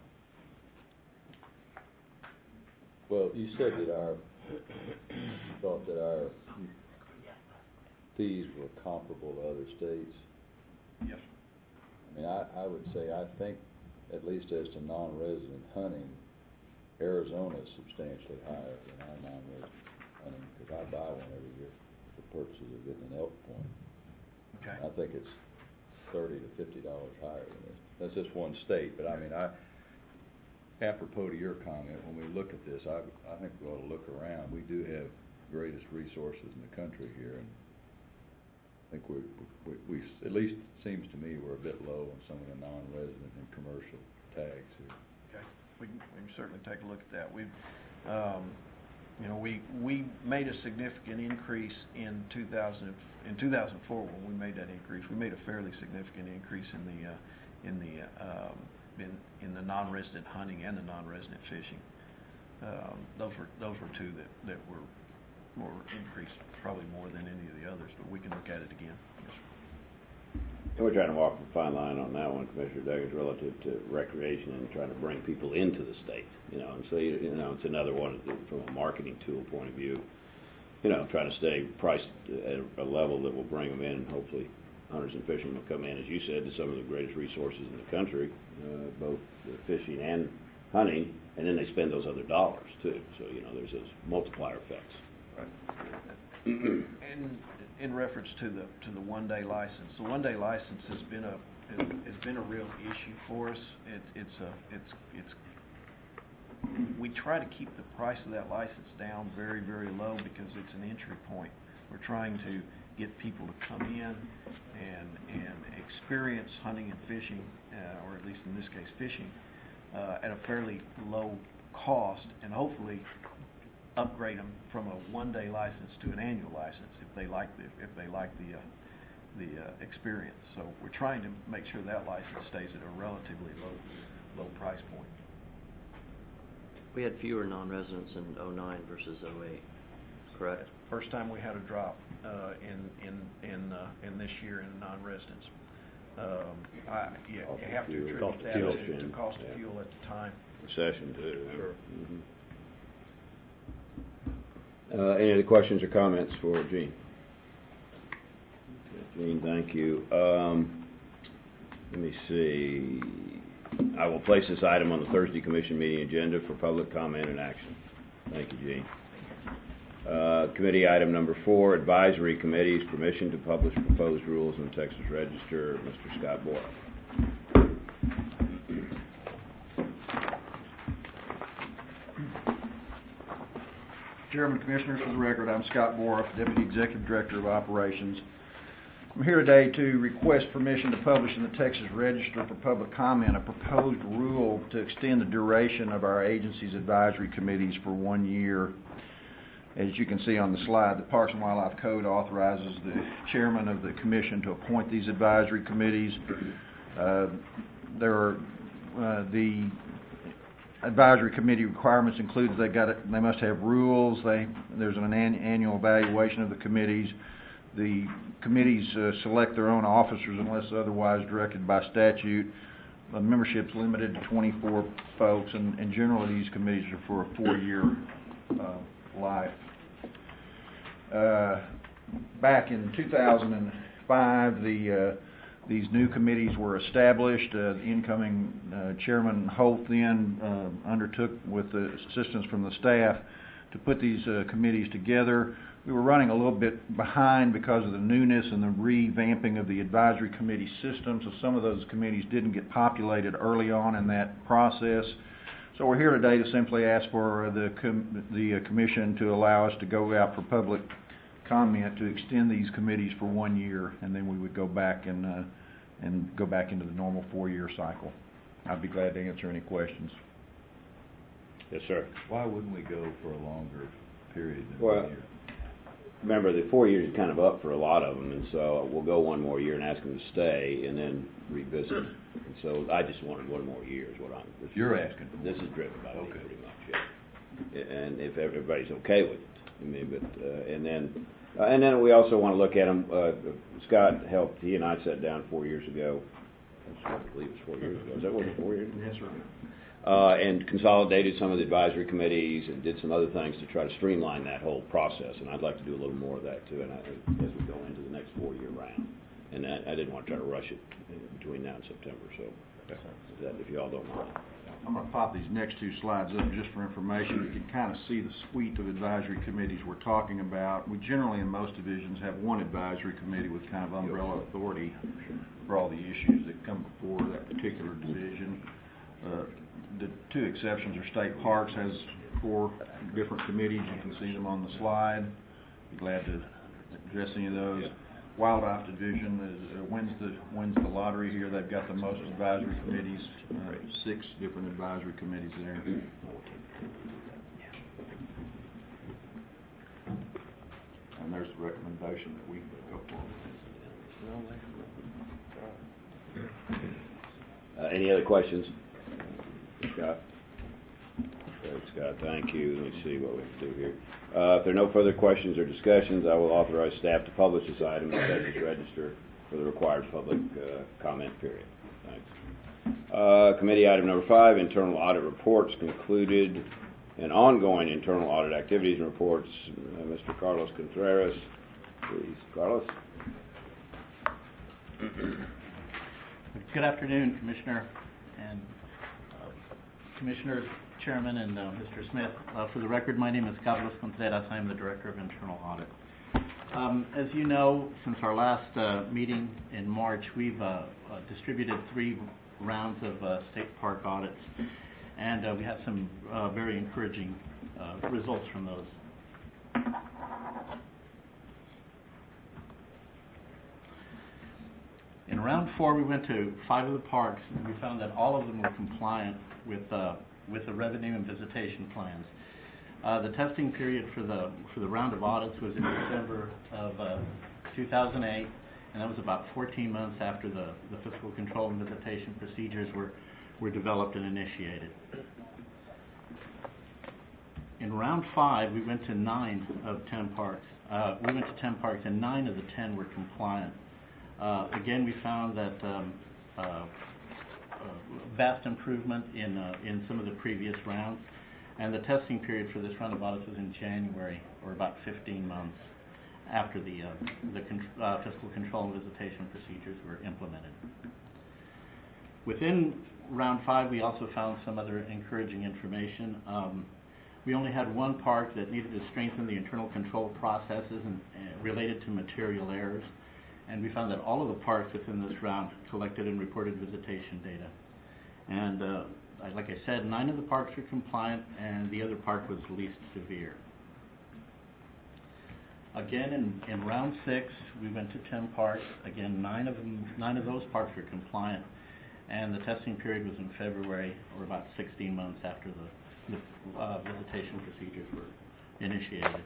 Well, you said that our, you thought that our fees were comparable to other states. Yes. I mean, I, I would say, I think, at least as to non-resident hunting, Arizona is substantially higher than our non-resident hunting, because I buy one every year for purposes of getting an elk point. Okay. I think it's thirty to fifty dollars higher than this. That's just one state, but I mean, I, apropos to your comment, when we look at this, I, I think we ought to look around. We do have greatest resources in the country here, and I think we, we, we, at least seems to me, we're a bit low on some of the non-resident and commercial tags here. Okay, we can, we can certainly take a look at that. We've, um, you know, we, we made a significant increase in two thousand, in two thousand four when we made that increase. We made a fairly significant increase in the, uh, in the, uh, um, in, in the non-resident hunting and the non-resident fishing. Um, those were, those were two that, that were more increased, probably more than any of the others, but we can look at it again. Yes, sir. And we're trying to walk a fine line on that one, Commissioner Daggers, relative to recreation and trying to bring people into the state, you know, and so, you, you know, it's another one from a marketing tool point of view, you know, trying to stay priced at a level that will bring them in. Hopefully, hunters and fishermen will come in, as you said, to some of the greatest resources in the country, uh, both uh, fishing and hunting, and then they spend those other dollars, too. So, you know, there's those multiplier effects. Right. And in reference to the to the one day license, the one day license has been a has, has been a real issue for us. It, it's a it's it's we try to keep the price of that license down very very low because it's an entry point. We're trying to get people to come in and and experience hunting and fishing, uh, or at least in this case fishing, uh, at a fairly low cost, and hopefully upgrade them from a one-day license to an annual license if they like the if they like the uh, the uh, experience. So we're trying to make sure that license stays at a relatively low low price point. We had fewer non-residents in oh nine versus oh eight, correct? First time we had a drop uh, in in in uh, in this year in non-residents. Um, I, yeah, Cost you of have to fuel. attribute Cost of that fuel. to, to cost Yeah. of fuel at the time. Recession, too. Sure. Mm-hmm. Uh, any other questions or comments for Gene? Okay, Gene, thank you. Um, let me see. I will place this item on the Thursday Commission meeting agenda for public comment and action. Thank you, Gene. Uh, committee item number four, advisory committees, permission to publish proposed rules in the Texas Register. Mister Scott Boyle. Chairman, Commissioners, for the record, I'm Scott Boroff, Deputy Executive Director of Operations. I'm here today to request permission to publish in the Texas Register for public comment a proposed rule to extend the duration of our agency's advisory committees for one year. As you can see on the slide, the Parks and Wildlife Code authorizes the chairman of the commission to appoint these advisory committees. Uh, there are uh, the advisory committee requirements includes they got it, they must have rules. They there's an, an annual evaluation of the committees. The committees uh, select their own officers unless otherwise directed by statute. the membership's limited to twenty-four folks, and, and generally these committees are for a four-year uh, life. Uh, back in two thousand five, the uh, these new committees were established. Uh, the incoming uh, Chairman Holt then uh, undertook, with the assistance from the staff, to put these uh, committees together. We were running a little bit behind because of the newness and the revamping of the advisory committee system, so some of those committees didn't get populated early on in that process. So we're here today to simply ask for the com the uh, commission to allow us to go out for public comment to extend these committees for one year, and then we would go back and uh, and go back into the normal four-year cycle. I'd be glad to answer any questions. Yes, sir. Why wouldn't we go for a longer period than Well, one year? Remember, the four years is kind of up for a lot of them, and so we'll go one more year and ask them to stay, and then revisit. And so I just wanted one more year is what I'm. This You're asking for This one. is driven by me Okay. pretty much, yeah. And if everybody's okay with it, I mean, but uh, and then uh, and then we also want to look at them. Uh, Scott helped. He and I sat down four years ago. I believe it was four years ago. Is that what it was, four years? Yes, sir. Uh, and consolidated some of the advisory committees and did some other things to try to streamline that whole process. And I'd like to do a little more of that too, and I, as we go into the next four-year round. And I, I didn't want to try to rush it between now and September. So, that, if you all don't mind. I'm going to pop these next two slides up just for information. You can kind of see the suite of advisory committees we're talking about. We generally, in most divisions, have one advisory committee with kind of umbrella authority for all the issues that come before that particular division. Uh, the two exceptions are State Parks has four different committees. You can see them on the slide. Be glad to address any of those. Wildlife Division is, uh, wins the wins the lottery here. They've got the most advisory committees, uh, six different advisory committees there. And there's the recommendation that we go forward. Uh, any other questions? Scott? Great, Scott, thank you. Let me see what we have to do here. Uh, if there are no further questions or discussions, I will authorize staff to publish this item in the Texas Register for the required public uh, comment period. Thanks. Uh, committee item number five, internal audit reports concluded and ongoing internal audit activities and reports. Uh, Mister Carlos Contreras, please. Carlos? Good afternoon, Commissioner and uh, Commissioner, Chairman, and uh, Mister Smith. Uh, for the record, my name is Carlos Contreras. I am the Director of Internal Audit. Um, as you know, since our last uh, meeting in March, we've uh, uh, distributed three rounds of uh, state park audits, and uh, we have some uh, very encouraging uh, results from those. In round four, we went to five of the parks, and we found that all of them were compliant with uh, with the revenue and visitation plans. Uh, the testing period for the for the round of audits was in December of uh, two thousand eight, and that was about fourteen months after the, the fiscal control and visitation procedures were were developed and initiated. In round five, we went to nine of ten parks. Uh, we went to ten parks, and nine of the ten were compliant. Uh, again, we found that um, uh, uh, vast improvement in uh, in some of the previous rounds, and the testing period for this round of audits was in January, or about fifteen months after the uh, the con uh, fiscal control and visitation procedures were implemented. Within round five, we also found some other encouraging information. Um, we only had one park that needed to strengthen the internal control processes and, uh, related to material errors. And we found that all of the parks within this round collected and reported visitation data. And uh, like I said, nine of the parks were compliant, and the other park was least severe. Again, in, in round six, we went to ten parks. Again, nine of them, nine of those parks were compliant, and the testing period was in February, or about sixteen months after the, the uh, visitation procedures were initiated.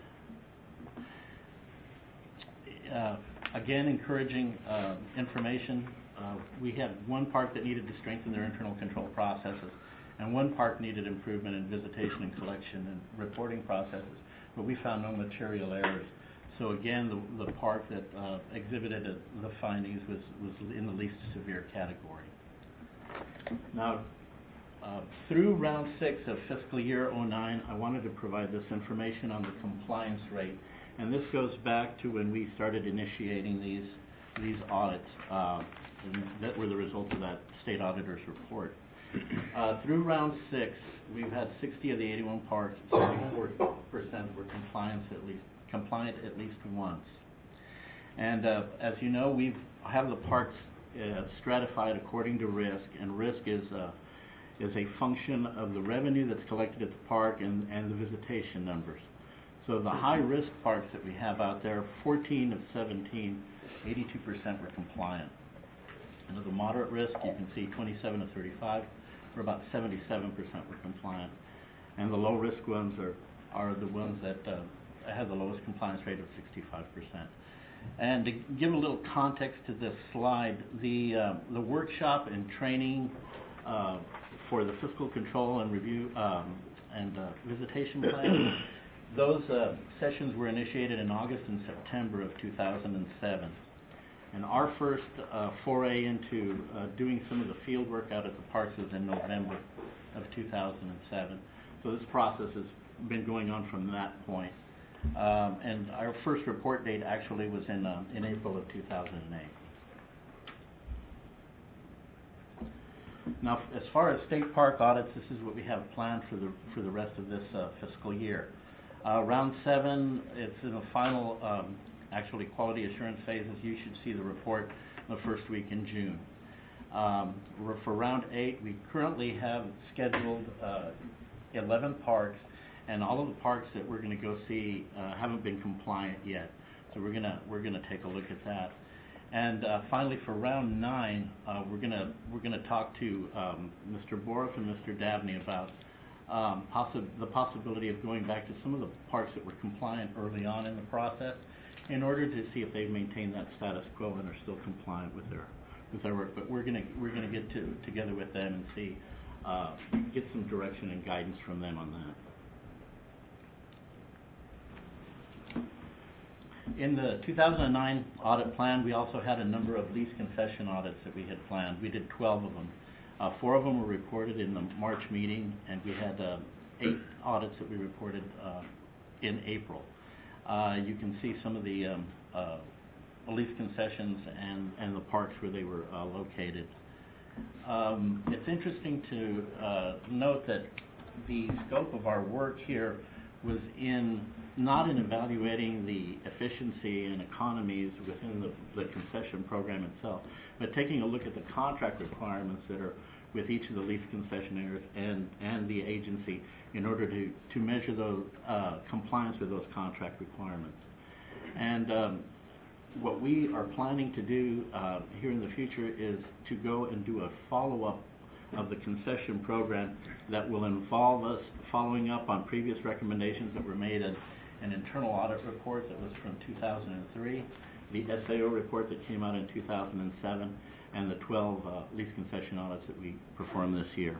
Uh, Again, encouraging uh, information. Uh, we had one park that needed to strengthen their internal control processes, and one park needed improvement in visitation and collection and reporting processes, but we found no material errors. So again, the, the park that uh, exhibited a, the findings was, was in the least severe category. Now, uh, through round six of fiscal year oh nine, I wanted to provide this information on the compliance rate. And this goes back to when we started initiating these, these audits, uh, and that were the result of that state auditor's report. Uh, through round six, we've had sixty of the eighty-one parks, seventy-four percent were compliant at least, compliant at least once. And uh, as you know, we have the parks uh, stratified according to risk, and risk is uh, is a function of the revenue that's collected at the park and, and the visitation numbers. So the high-risk parks that we have out there, fourteen of seventeen, eighty-two percent were compliant. And of the moderate risk, you can see twenty-seven of thirty-five, or about seventy-seven percent were compliant. And the low-risk ones are, are the ones that uh, have the lowest compliance rate of sixty-five percent. And to give a little context to this slide, the, uh, the workshop and training uh, for the fiscal control and review um, and uh, visitation plan, those uh, sessions were initiated in August and September of two thousand seven. And our first uh, foray into uh, doing some of the field work out at the parks was in November of two thousand seven. So this process has been going on from that point. Um, and our first report date actually was in, uh, in April of two thousand eight. Now, as far as state park audits, this is what we have planned for the, for the rest of this uh, fiscal year. Uh, round seven, it's in the final, um, actually quality assurance phases. You should see the report the first week in June. Um, for round eight, we currently have scheduled uh, eleven parks, and all of the parks that we're going to go see uh, haven't been compliant yet. So we're gonna we're gonna take a look at that. And uh, finally, for round nine, uh, we're gonna we're gonna talk to um, Mister Boroff and Mister Dabney about um, possi the possibility of going back to some of the parks that were compliant early on in the process, in order to see if they've maintained that status quo and are still compliant with their with their work. But we're gonna we're gonna get to together with them and see uh, get some direction and guidance from them on that. In the two thousand nine audit plan, we also had a number of lease concession audits that we had planned. We did twelve of them. Uh, four of them were reported in the March meeting, and we had uh, eight audits that we reported uh, in April. Uh, you can see some of the um, uh, lease concessions and, and the parks where they were uh, located. Um, it's interesting to uh, note that the scope of our work here was in not in evaluating the efficiency and economies within the, the concession program itself, but taking a look at the contract requirements that are with each of the lease concessionaires and, and the agency in order to, to measure those uh, compliance with those contract requirements. And um, what we are planning to do uh, here in the future is to go and do a follow-up of the concession program that will involve us following up on previous recommendations that were made in an internal audit report that was from two thousand three, the S A O report that came out in two thousand seven, and the twelve uh, lease concession audits that we performed this year.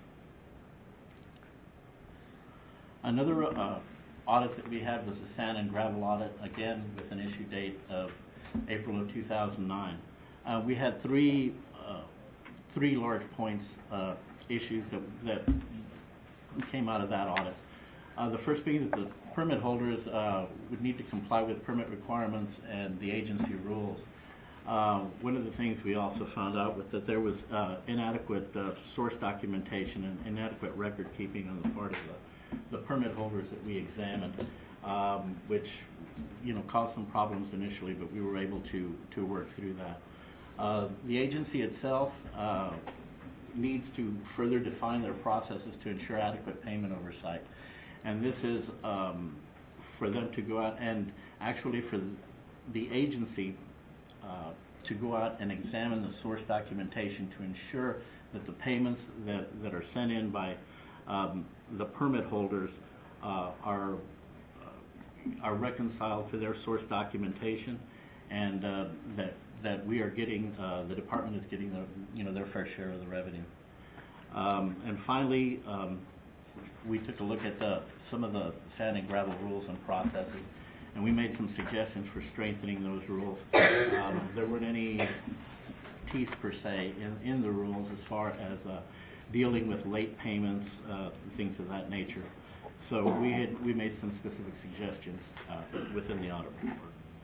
Another uh, audit that we had was the sand and gravel audit, again with an issue date of April of two thousand nine. Uh, we had three uh, three large points uh, issues that, that came out of that audit. Uh, the first being that the permit holders uh, would need to comply with permit requirements and the agency rules. Uh, one of the things we also found out was that there was uh, inadequate uh, source documentation and inadequate record keeping on the part of the, the permit holders that we examined, um, which you know caused some problems initially, but we were able to to work through that. Uh, the agency itself uh, needs to further define their processes to ensure adequate payment oversight. And this is um, for them to go out and actually for the agency uh, to go out and examine the source documentation to ensure that the payments that, that are sent in by um, the permit holders uh, are, uh, are reconciled to their source documentation, and uh, that that we are getting, uh, the department is getting the, you know, their fair share of the revenue. Um, and finally, um, we took a look at the, some of the sand and gravel rules and processes, and we made some suggestions for strengthening those rules. Um, there weren't any teeth per se in, in the rules as far as uh, dealing with late payments, uh, things of that nature. So we had, we made some specific suggestions uh, within the audit report.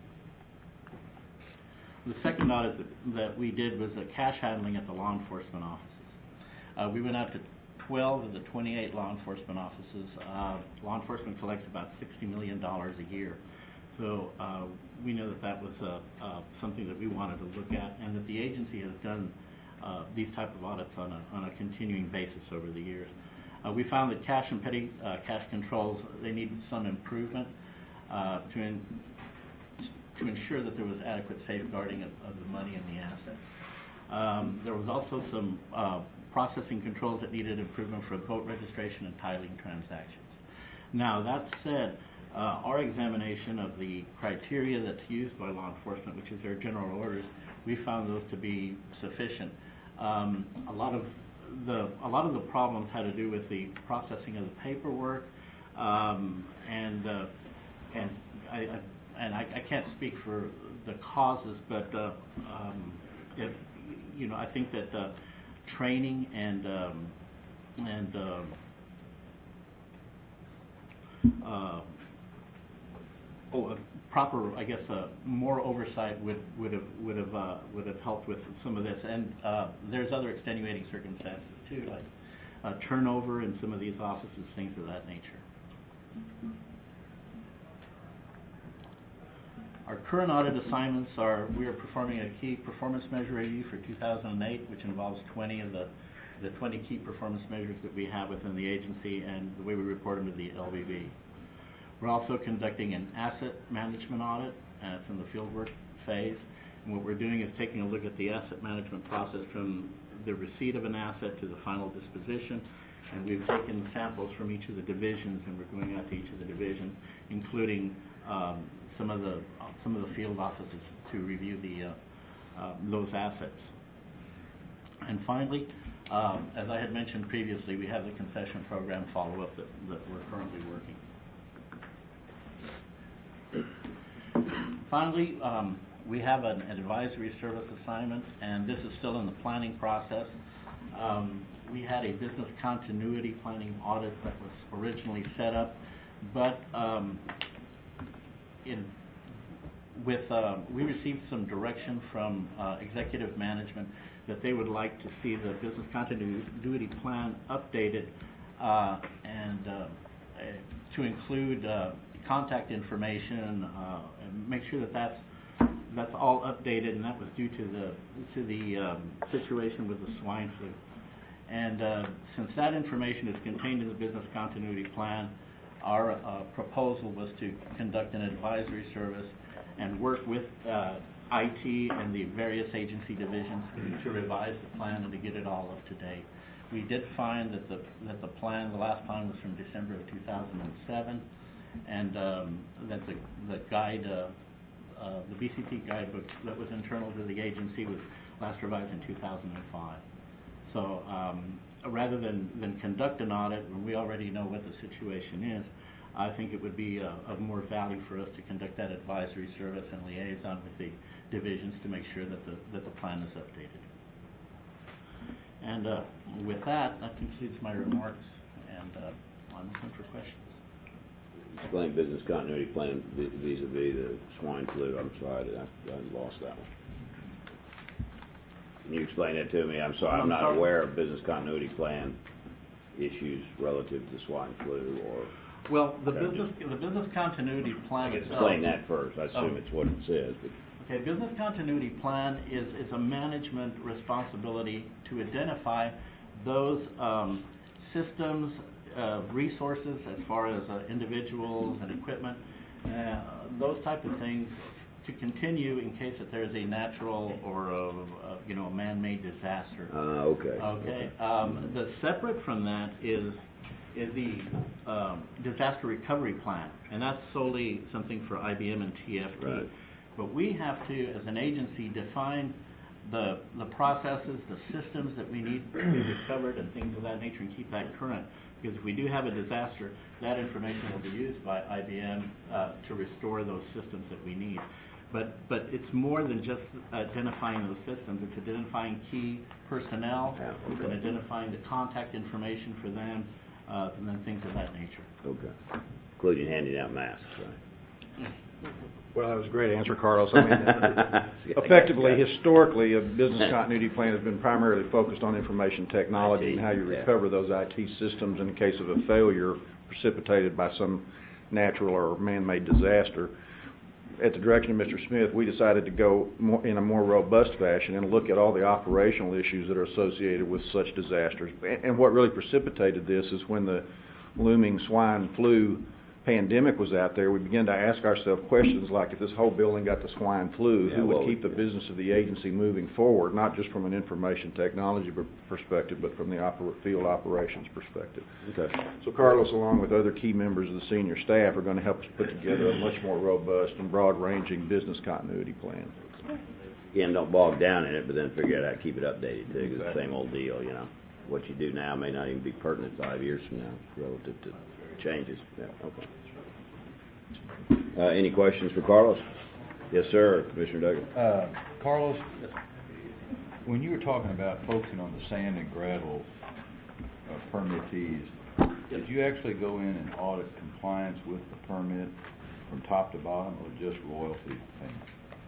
The second audit that, that we did was the cash handling at the law enforcement offices. Uh, we went out to twelve of the twenty-eight law enforcement offices. Uh, law enforcement collects about sixty million dollars a year. So uh, we know that that was uh, uh, something that we wanted to look at, and that the agency has done uh, these type of audits on a, on a continuing basis over the years. Uh, we found that cash and petty uh, cash controls, they needed some improvement uh, to, in, to ensure that there was adequate safeguarding of, of the money and the assets. Um, there was also some uh, processing controls that needed improvement for boat registration and titling transactions. Now, that said, uh, our examination of the criteria that's used by law enforcement, which is their general orders, we found those to be sufficient. Um, a lot of the a lot of the problems had to do with the processing of the paperwork, um, and uh, and I, I and I, I can't speak for the causes, but uh, um, if, you know, I think that uh, training and um, and uh, uh, oh, a proper, I guess, uh, more oversight would would have would have uh, would have helped with some of this. And uh, there's other extenuating circumstances too, like uh, turnover in some of these offices, things of that nature. Our current audit assignments are, we are performing a key performance measure review for two thousand eight, which involves twenty of the, the twenty key performance measures that we have within the agency and the way we report them to the L B B. We're also conducting an asset management audit, and it's in the fieldwork phase. And what we're doing is taking a look at the asset management process from the receipt of an asset to the final disposition. And we've taken samples from each of the divisions, and we're going out to each of the divisions, including um, some of the uh, some of the field offices to review the uh, uh, those assets. And finally, um, as I had mentioned previously, we have the concession program follow-up that, that we're currently working. Finally, um, we have an advisory service assignment, and this is still in the planning process. Um, we had a business continuity planning audit that was originally set up, but um, in, with uh, we received some direction from uh, executive management that they would like to see the business continuity plan updated uh, and uh, to include uh, contact information, uh, and make sure that that's that's all updated, and that was due to the to the um, situation with the swine flu. And uh, since that information is contained in the business continuity plan, our uh, proposal was to conduct an advisory service and work with uh, I T and the various agency divisions to revise the plan and to get it all up to date. We did find that the that the plan, the last plan, was from December of two thousand seven, and um, that the the guide, uh, uh, the B C P guidebook that was internal to the agency was last revised in two thousand five. So um, rather than, than conduct an audit when we already know what the situation is, I think it would be uh, of more value for us to conduct that advisory service and liaison with the divisions to make sure that the that the plan is updated. And uh, with that, that concludes my remarks, and uh, I'm open for questions. Explain business continuity plan vis- vis-a-vis the swine flu. I'm sorry, I, I lost that one. Can you explain that to me? I'm sorry, I'm I'm not sorry. aware of business continuity plan issues relative to swine flu or. Well, the Okay, business the business continuity plan itself. Explain that first. I assume Oh. it's what it says, but. Okay, business continuity plan is, is a management responsibility to identify those um, systems, uh, resources as far as uh, individuals and equipment, uh, those type of things to continue in case that there's a natural or a, a you know a man-made disaster. Uh, okay. Okay. Um, the separate from that is is the um, disaster recovery plan, and that's solely something for I B M and T F T. Right. But we have to, as an agency, define the the processes, the systems that we need to be recovered, and things of that nature, and keep that current. Because if we do have a disaster, that information will be used by I B M uh, to restore those systems that we need. But, but it's more than just identifying those systems, it's identifying key personnel, Yeah, it's okay. identifying the contact information for them, uh, and then things of that nature. Okay. Including handing out masks, right? Well, that was a great answer, Carlos. I mean, effectively, historically, a business continuity plan has been primarily focused on information technology and how you Yeah. recover those I T systems in case of a failure precipitated by some natural or man-made disaster. At the direction of Mister Smith, we decided to go more, in a more robust fashion and look at all the operational issues that are associated with such disasters. And, and what really precipitated this is when the looming swine flu pandemic was out there, we began to ask ourselves questions like, if this whole building got the swine flu, Yeah, who would well, keep the yeah. business of the agency moving forward, not just from an information technology per- perspective, but from the oper- field operations perspective. Okay. So Carlos, along with other key members of the senior staff, are going to help us put together a much more robust and broad-ranging business continuity plan. Again, don't bog down in it, but then figure out how to keep it updated too, 'cause it's the Exactly. same old deal, you know. What you do now may not even be pertinent five years from now relative to changes. Yeah, okay. Uh, any questions for Carlos? Yes, sir, Commissioner Duggan. Uh, Carlos, when you were talking about focusing on the sand and gravel uh, permittees, did you actually go in and audit compliance with the permit from top to bottom, or just royalty payments?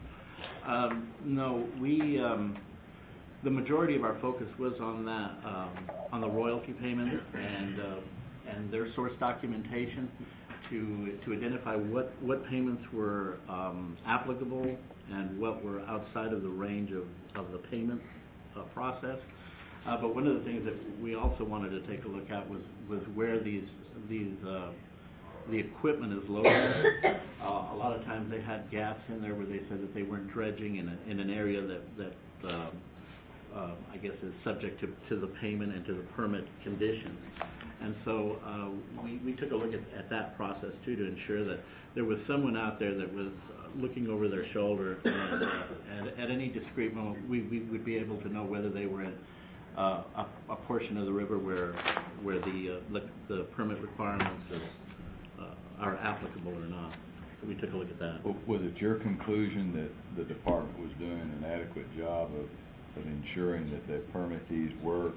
Um, no, we, um, the majority of our focus was on that, um, on the royalty payments and, uh, and their source documentation to, to identify what, what payments were, um, applicable and what were outside of the range of, of the payment, uh, process. Uh, but one of the things that we also wanted to take a look at was, was where these, these, uh, the equipment is located. Uh, a lot of times they had gaps in there where they said that they weren't dredging in, a, in an area that, that um, uh, I guess is subject to, to the payment and to the permit conditions. And so uh, we, we took a look at, at that process too, to ensure that there was someone out there that was uh, looking over their shoulder, and uh, at, at any discrete moment we, we would be able to know whether they were in uh, a, a portion of the river where, where the, uh, the, the permit requirements is, uh, are applicable or not. So we took a look at that. W- Was it your conclusion that the department was doing an adequate job of, of ensuring that the permittees were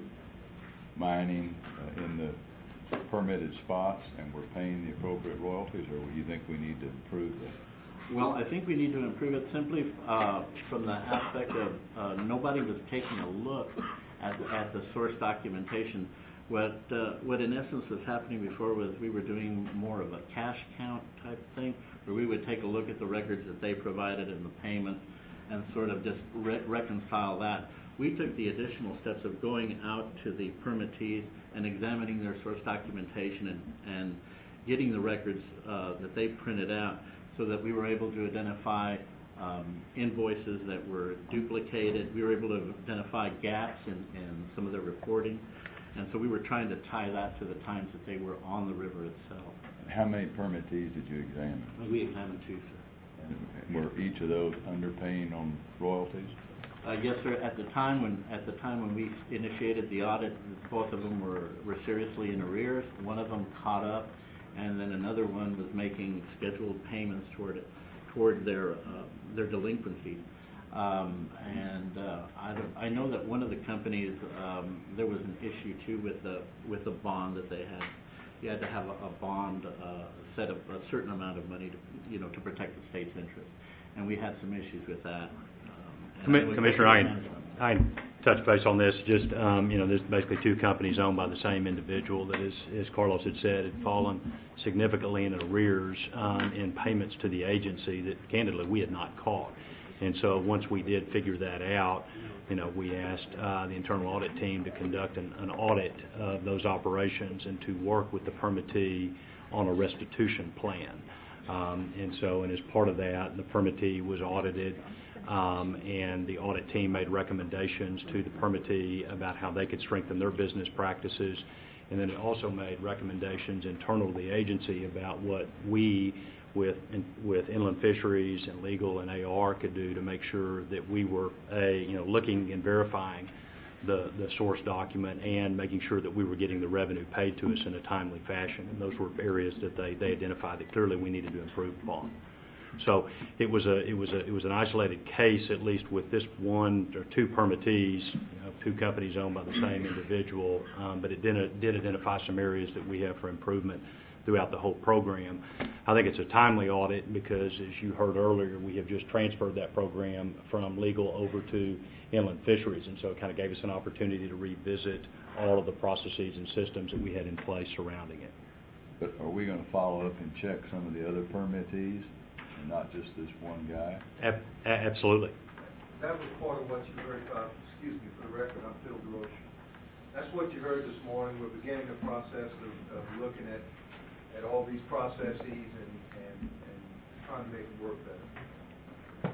mining uh, in the permitted spots and were paying the appropriate royalties, or do you think we need to improve that? Well, I think we need to improve it simply uh, from the aspect of uh, nobody was taking a look at, at the source documentation. What, uh, what in essence was happening before was we were doing more of a cash count type thing, where we would take a look at the records that they provided and the payment and sort of just re- reconcile that. We took the additional steps of going out to the permittees and examining their source documentation and, and getting the records uh, that they printed out, so that we were able to identify um, invoices that were duplicated. We were able to identify gaps in, in some of their reporting. And so we were trying to tie that to the times that they were on the river itself. How many permittees did you examine? We examined two, sir. Were each of those underpaying on royalties? Uh, yes, sir. At the time when at the time when we initiated the audit, both of them were, were seriously in arrears. One of them caught up, and then another one was making scheduled payments toward it, toward their uh, their delinquencies. Um, and uh, I, don't, I know that one of the companies, um, there was an issue too with the with the bond that they had. You had to have a, a bond uh, set of a certain amount of money to, you know, to protect the state's interest, and we had some issues with that. Um, and I Commi- would- Commissioner, I, I touch base on this, just, um, you know, there's basically two companies owned by the same individual that, is, as Carlos had said, had fallen significantly in arrears um, in payments to the agency that candidly we had not caught. And so once we did figure that out, you know, we asked uh, the internal audit team to conduct an, an audit of those operations and to work with the permittee on a restitution plan. Um, and so, and as part of that, the permittee was audited, um, and the audit team made recommendations to the permittee about how they could strengthen their business practices. And then it also made recommendations internal to the agency about what we, with in, with inland fisheries and legal and A R, could do to make sure that we were a you know looking and verifying the the source document and making sure that we were getting the revenue paid to us in a timely fashion. And those were areas that they they identified that clearly we needed to improve upon. So it was a, it was a, it was an isolated case, at least with this one or two permittees, you know, two companies owned by the same individual, um, but it did, did identify some areas that we have for improvement throughout the whole program. I think it's a timely audit because, as you heard earlier, we have just transferred that program from legal over to inland fisheries, and so it kind of gave us an opportunity to revisit all of the processes and systems that we had in place surrounding it. But are we gonna follow up and check some of the other permittees and not just this one guy? Ab- a- absolutely. That was part of what you heard, uh, excuse me, for the record, I'm Phil DeRoche. That's what you heard this morning. We're beginning the process of, of looking at, at all these processes and, and, and trying to make them work better.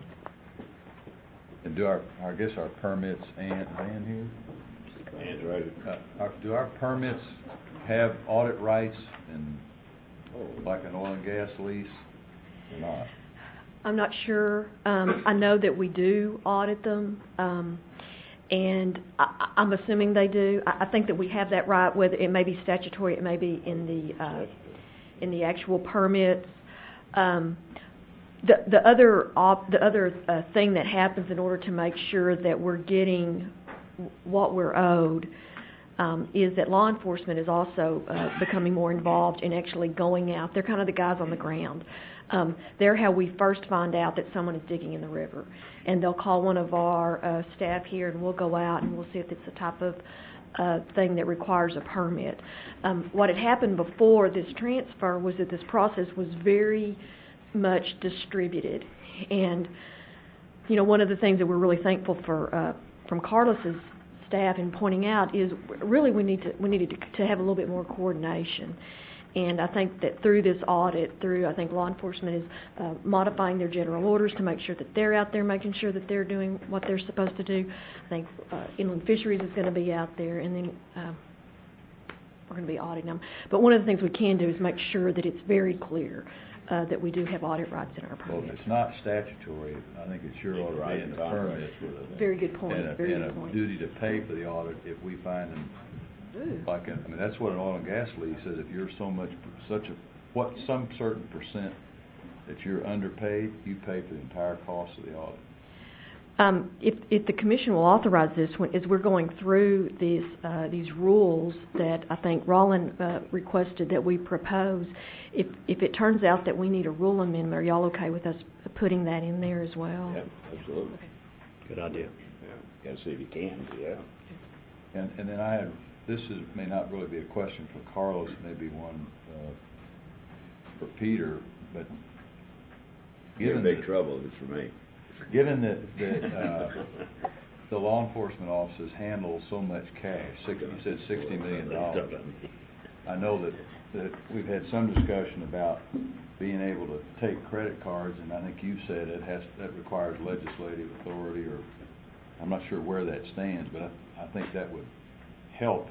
And do our, I guess our permits, Ann, Ann here? Ann's right. Uh, our- do our permits have audit rights and, like an oil and gas lease, or not? I'm not sure. Um, I know that we do audit them, um, and I, I'm assuming they do. I, I think that we have that right, whether it may be statutory, it may be in the uh, in the actual permits. Um, the the other op, the other uh, thing that happens in order to make sure that we're getting what we're owed um, is that law enforcement is also uh, becoming more involved in actually going out. They're kind of the guys on the ground. Um, they're how we first find out that someone is digging in the river. And they'll call one of our uh, staff here, and we'll go out and we'll see if it's the type of uh, thing that requires a permit. Um, what had happened before this transfer was that this process was very much distributed. And, you know, one of the things that we're really thankful for uh, from Carlos's staff in pointing out is really we need to we needed to, to have a little bit more coordination. And I think that through this audit, through I think law enforcement is uh, modifying their general orders to make sure that they're out there making sure that they're doing what they're supposed to do. I think uh, inland fisheries is going to be out there, and then uh, we're going to be auditing them. But one of the things we can do is make sure that it's very clear uh, that we do have audit rights in our Well, permits. if it's not statutory, I think it's your ought to be in the permits with a. Very good point. And a, Very and good a point. duty to pay for the audit if we find them. Ooh. Like, I mean, that's what an oil and gas lease says, if you're so much, such a, what, some certain percent that you're underpaid, you pay for the entire cost of the audit. Um, if, if the commission will authorize this, when, as we're going through these uh, these rules that I think Roland uh, requested that we propose, if if it turns out that we need a rule amendment, are y'all okay with us putting that in there as well? Yeah, absolutely. Good idea. Yeah, gotta see if you can, yeah. And, and then I have, this is, may not really be a question for Carlos, maybe one, uh, for Peter, but You're in given big that- trouble if it's for me. Given that, that, uh, the law enforcement offices handle so much cash, sixty, you said sixty million dollars. I know that, that we've had some discussion about being able to take credit cards, and I think you said it has, that requires legislative authority, or, I'm not sure where that stands, but I, I think that would help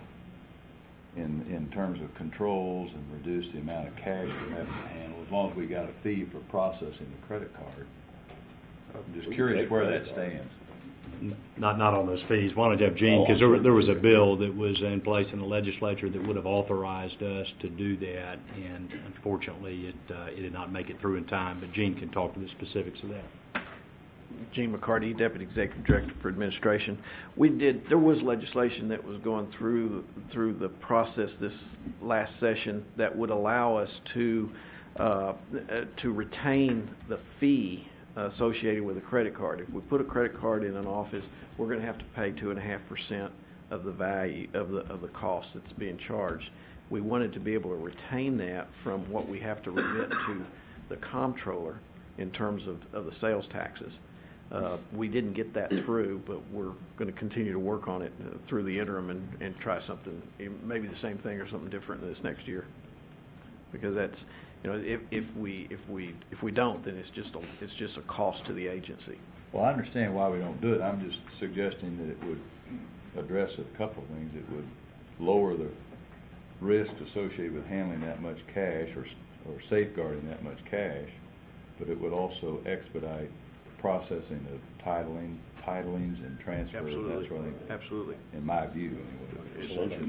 in, in terms of controls and reduce the amount of cash we have to handle, as long as we got a fee for processing the credit card. I'm just We curious take where credit that cards. stands. N- Not, not on those fees. Why don't you have Gene, Oh, because there, I'm wa- there was a sure. bill that was in place in the legislature that would have authorized us to do that, and unfortunately, it, uh, it did not make it through in time, but Gene can talk to the specifics of that. Gene McCarty, Deputy Executive Director for Administration. We did, there was legislation that was going through, through the process this last session that would allow us to, uh, uh, to retain the fee associated with a credit card. If we put a credit card in an office, we're going to have to pay two and a half percent of the value of the of the cost that's being charged. We wanted to be able to retain that from what we have to remit to the comptroller in terms of, of the sales taxes. Uh, we didn't get that through, but we're going to continue to work on it uh, through the interim and, and try something, maybe the same thing or something different this next year. Because that's, you know, if, if we if we if we don't, then it's just a it's just a cost to the agency. Well, I understand why we don't do it. I'm just suggesting that it would address a couple of things. It would lower the risk associated with handling that much cash or or safeguarding that much cash, but it would also expedite processing of titling, titlings and transfers. Absolutely. That sort of thing. Absolutely. In my view, anyway.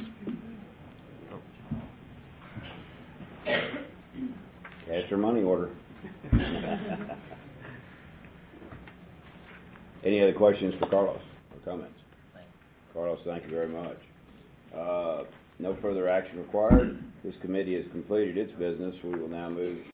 Cash or money order. Any other questions for Carlos or comments? Thanks. Carlos, thank you very much. Uh, no further action required. This committee has completed its business. We will now move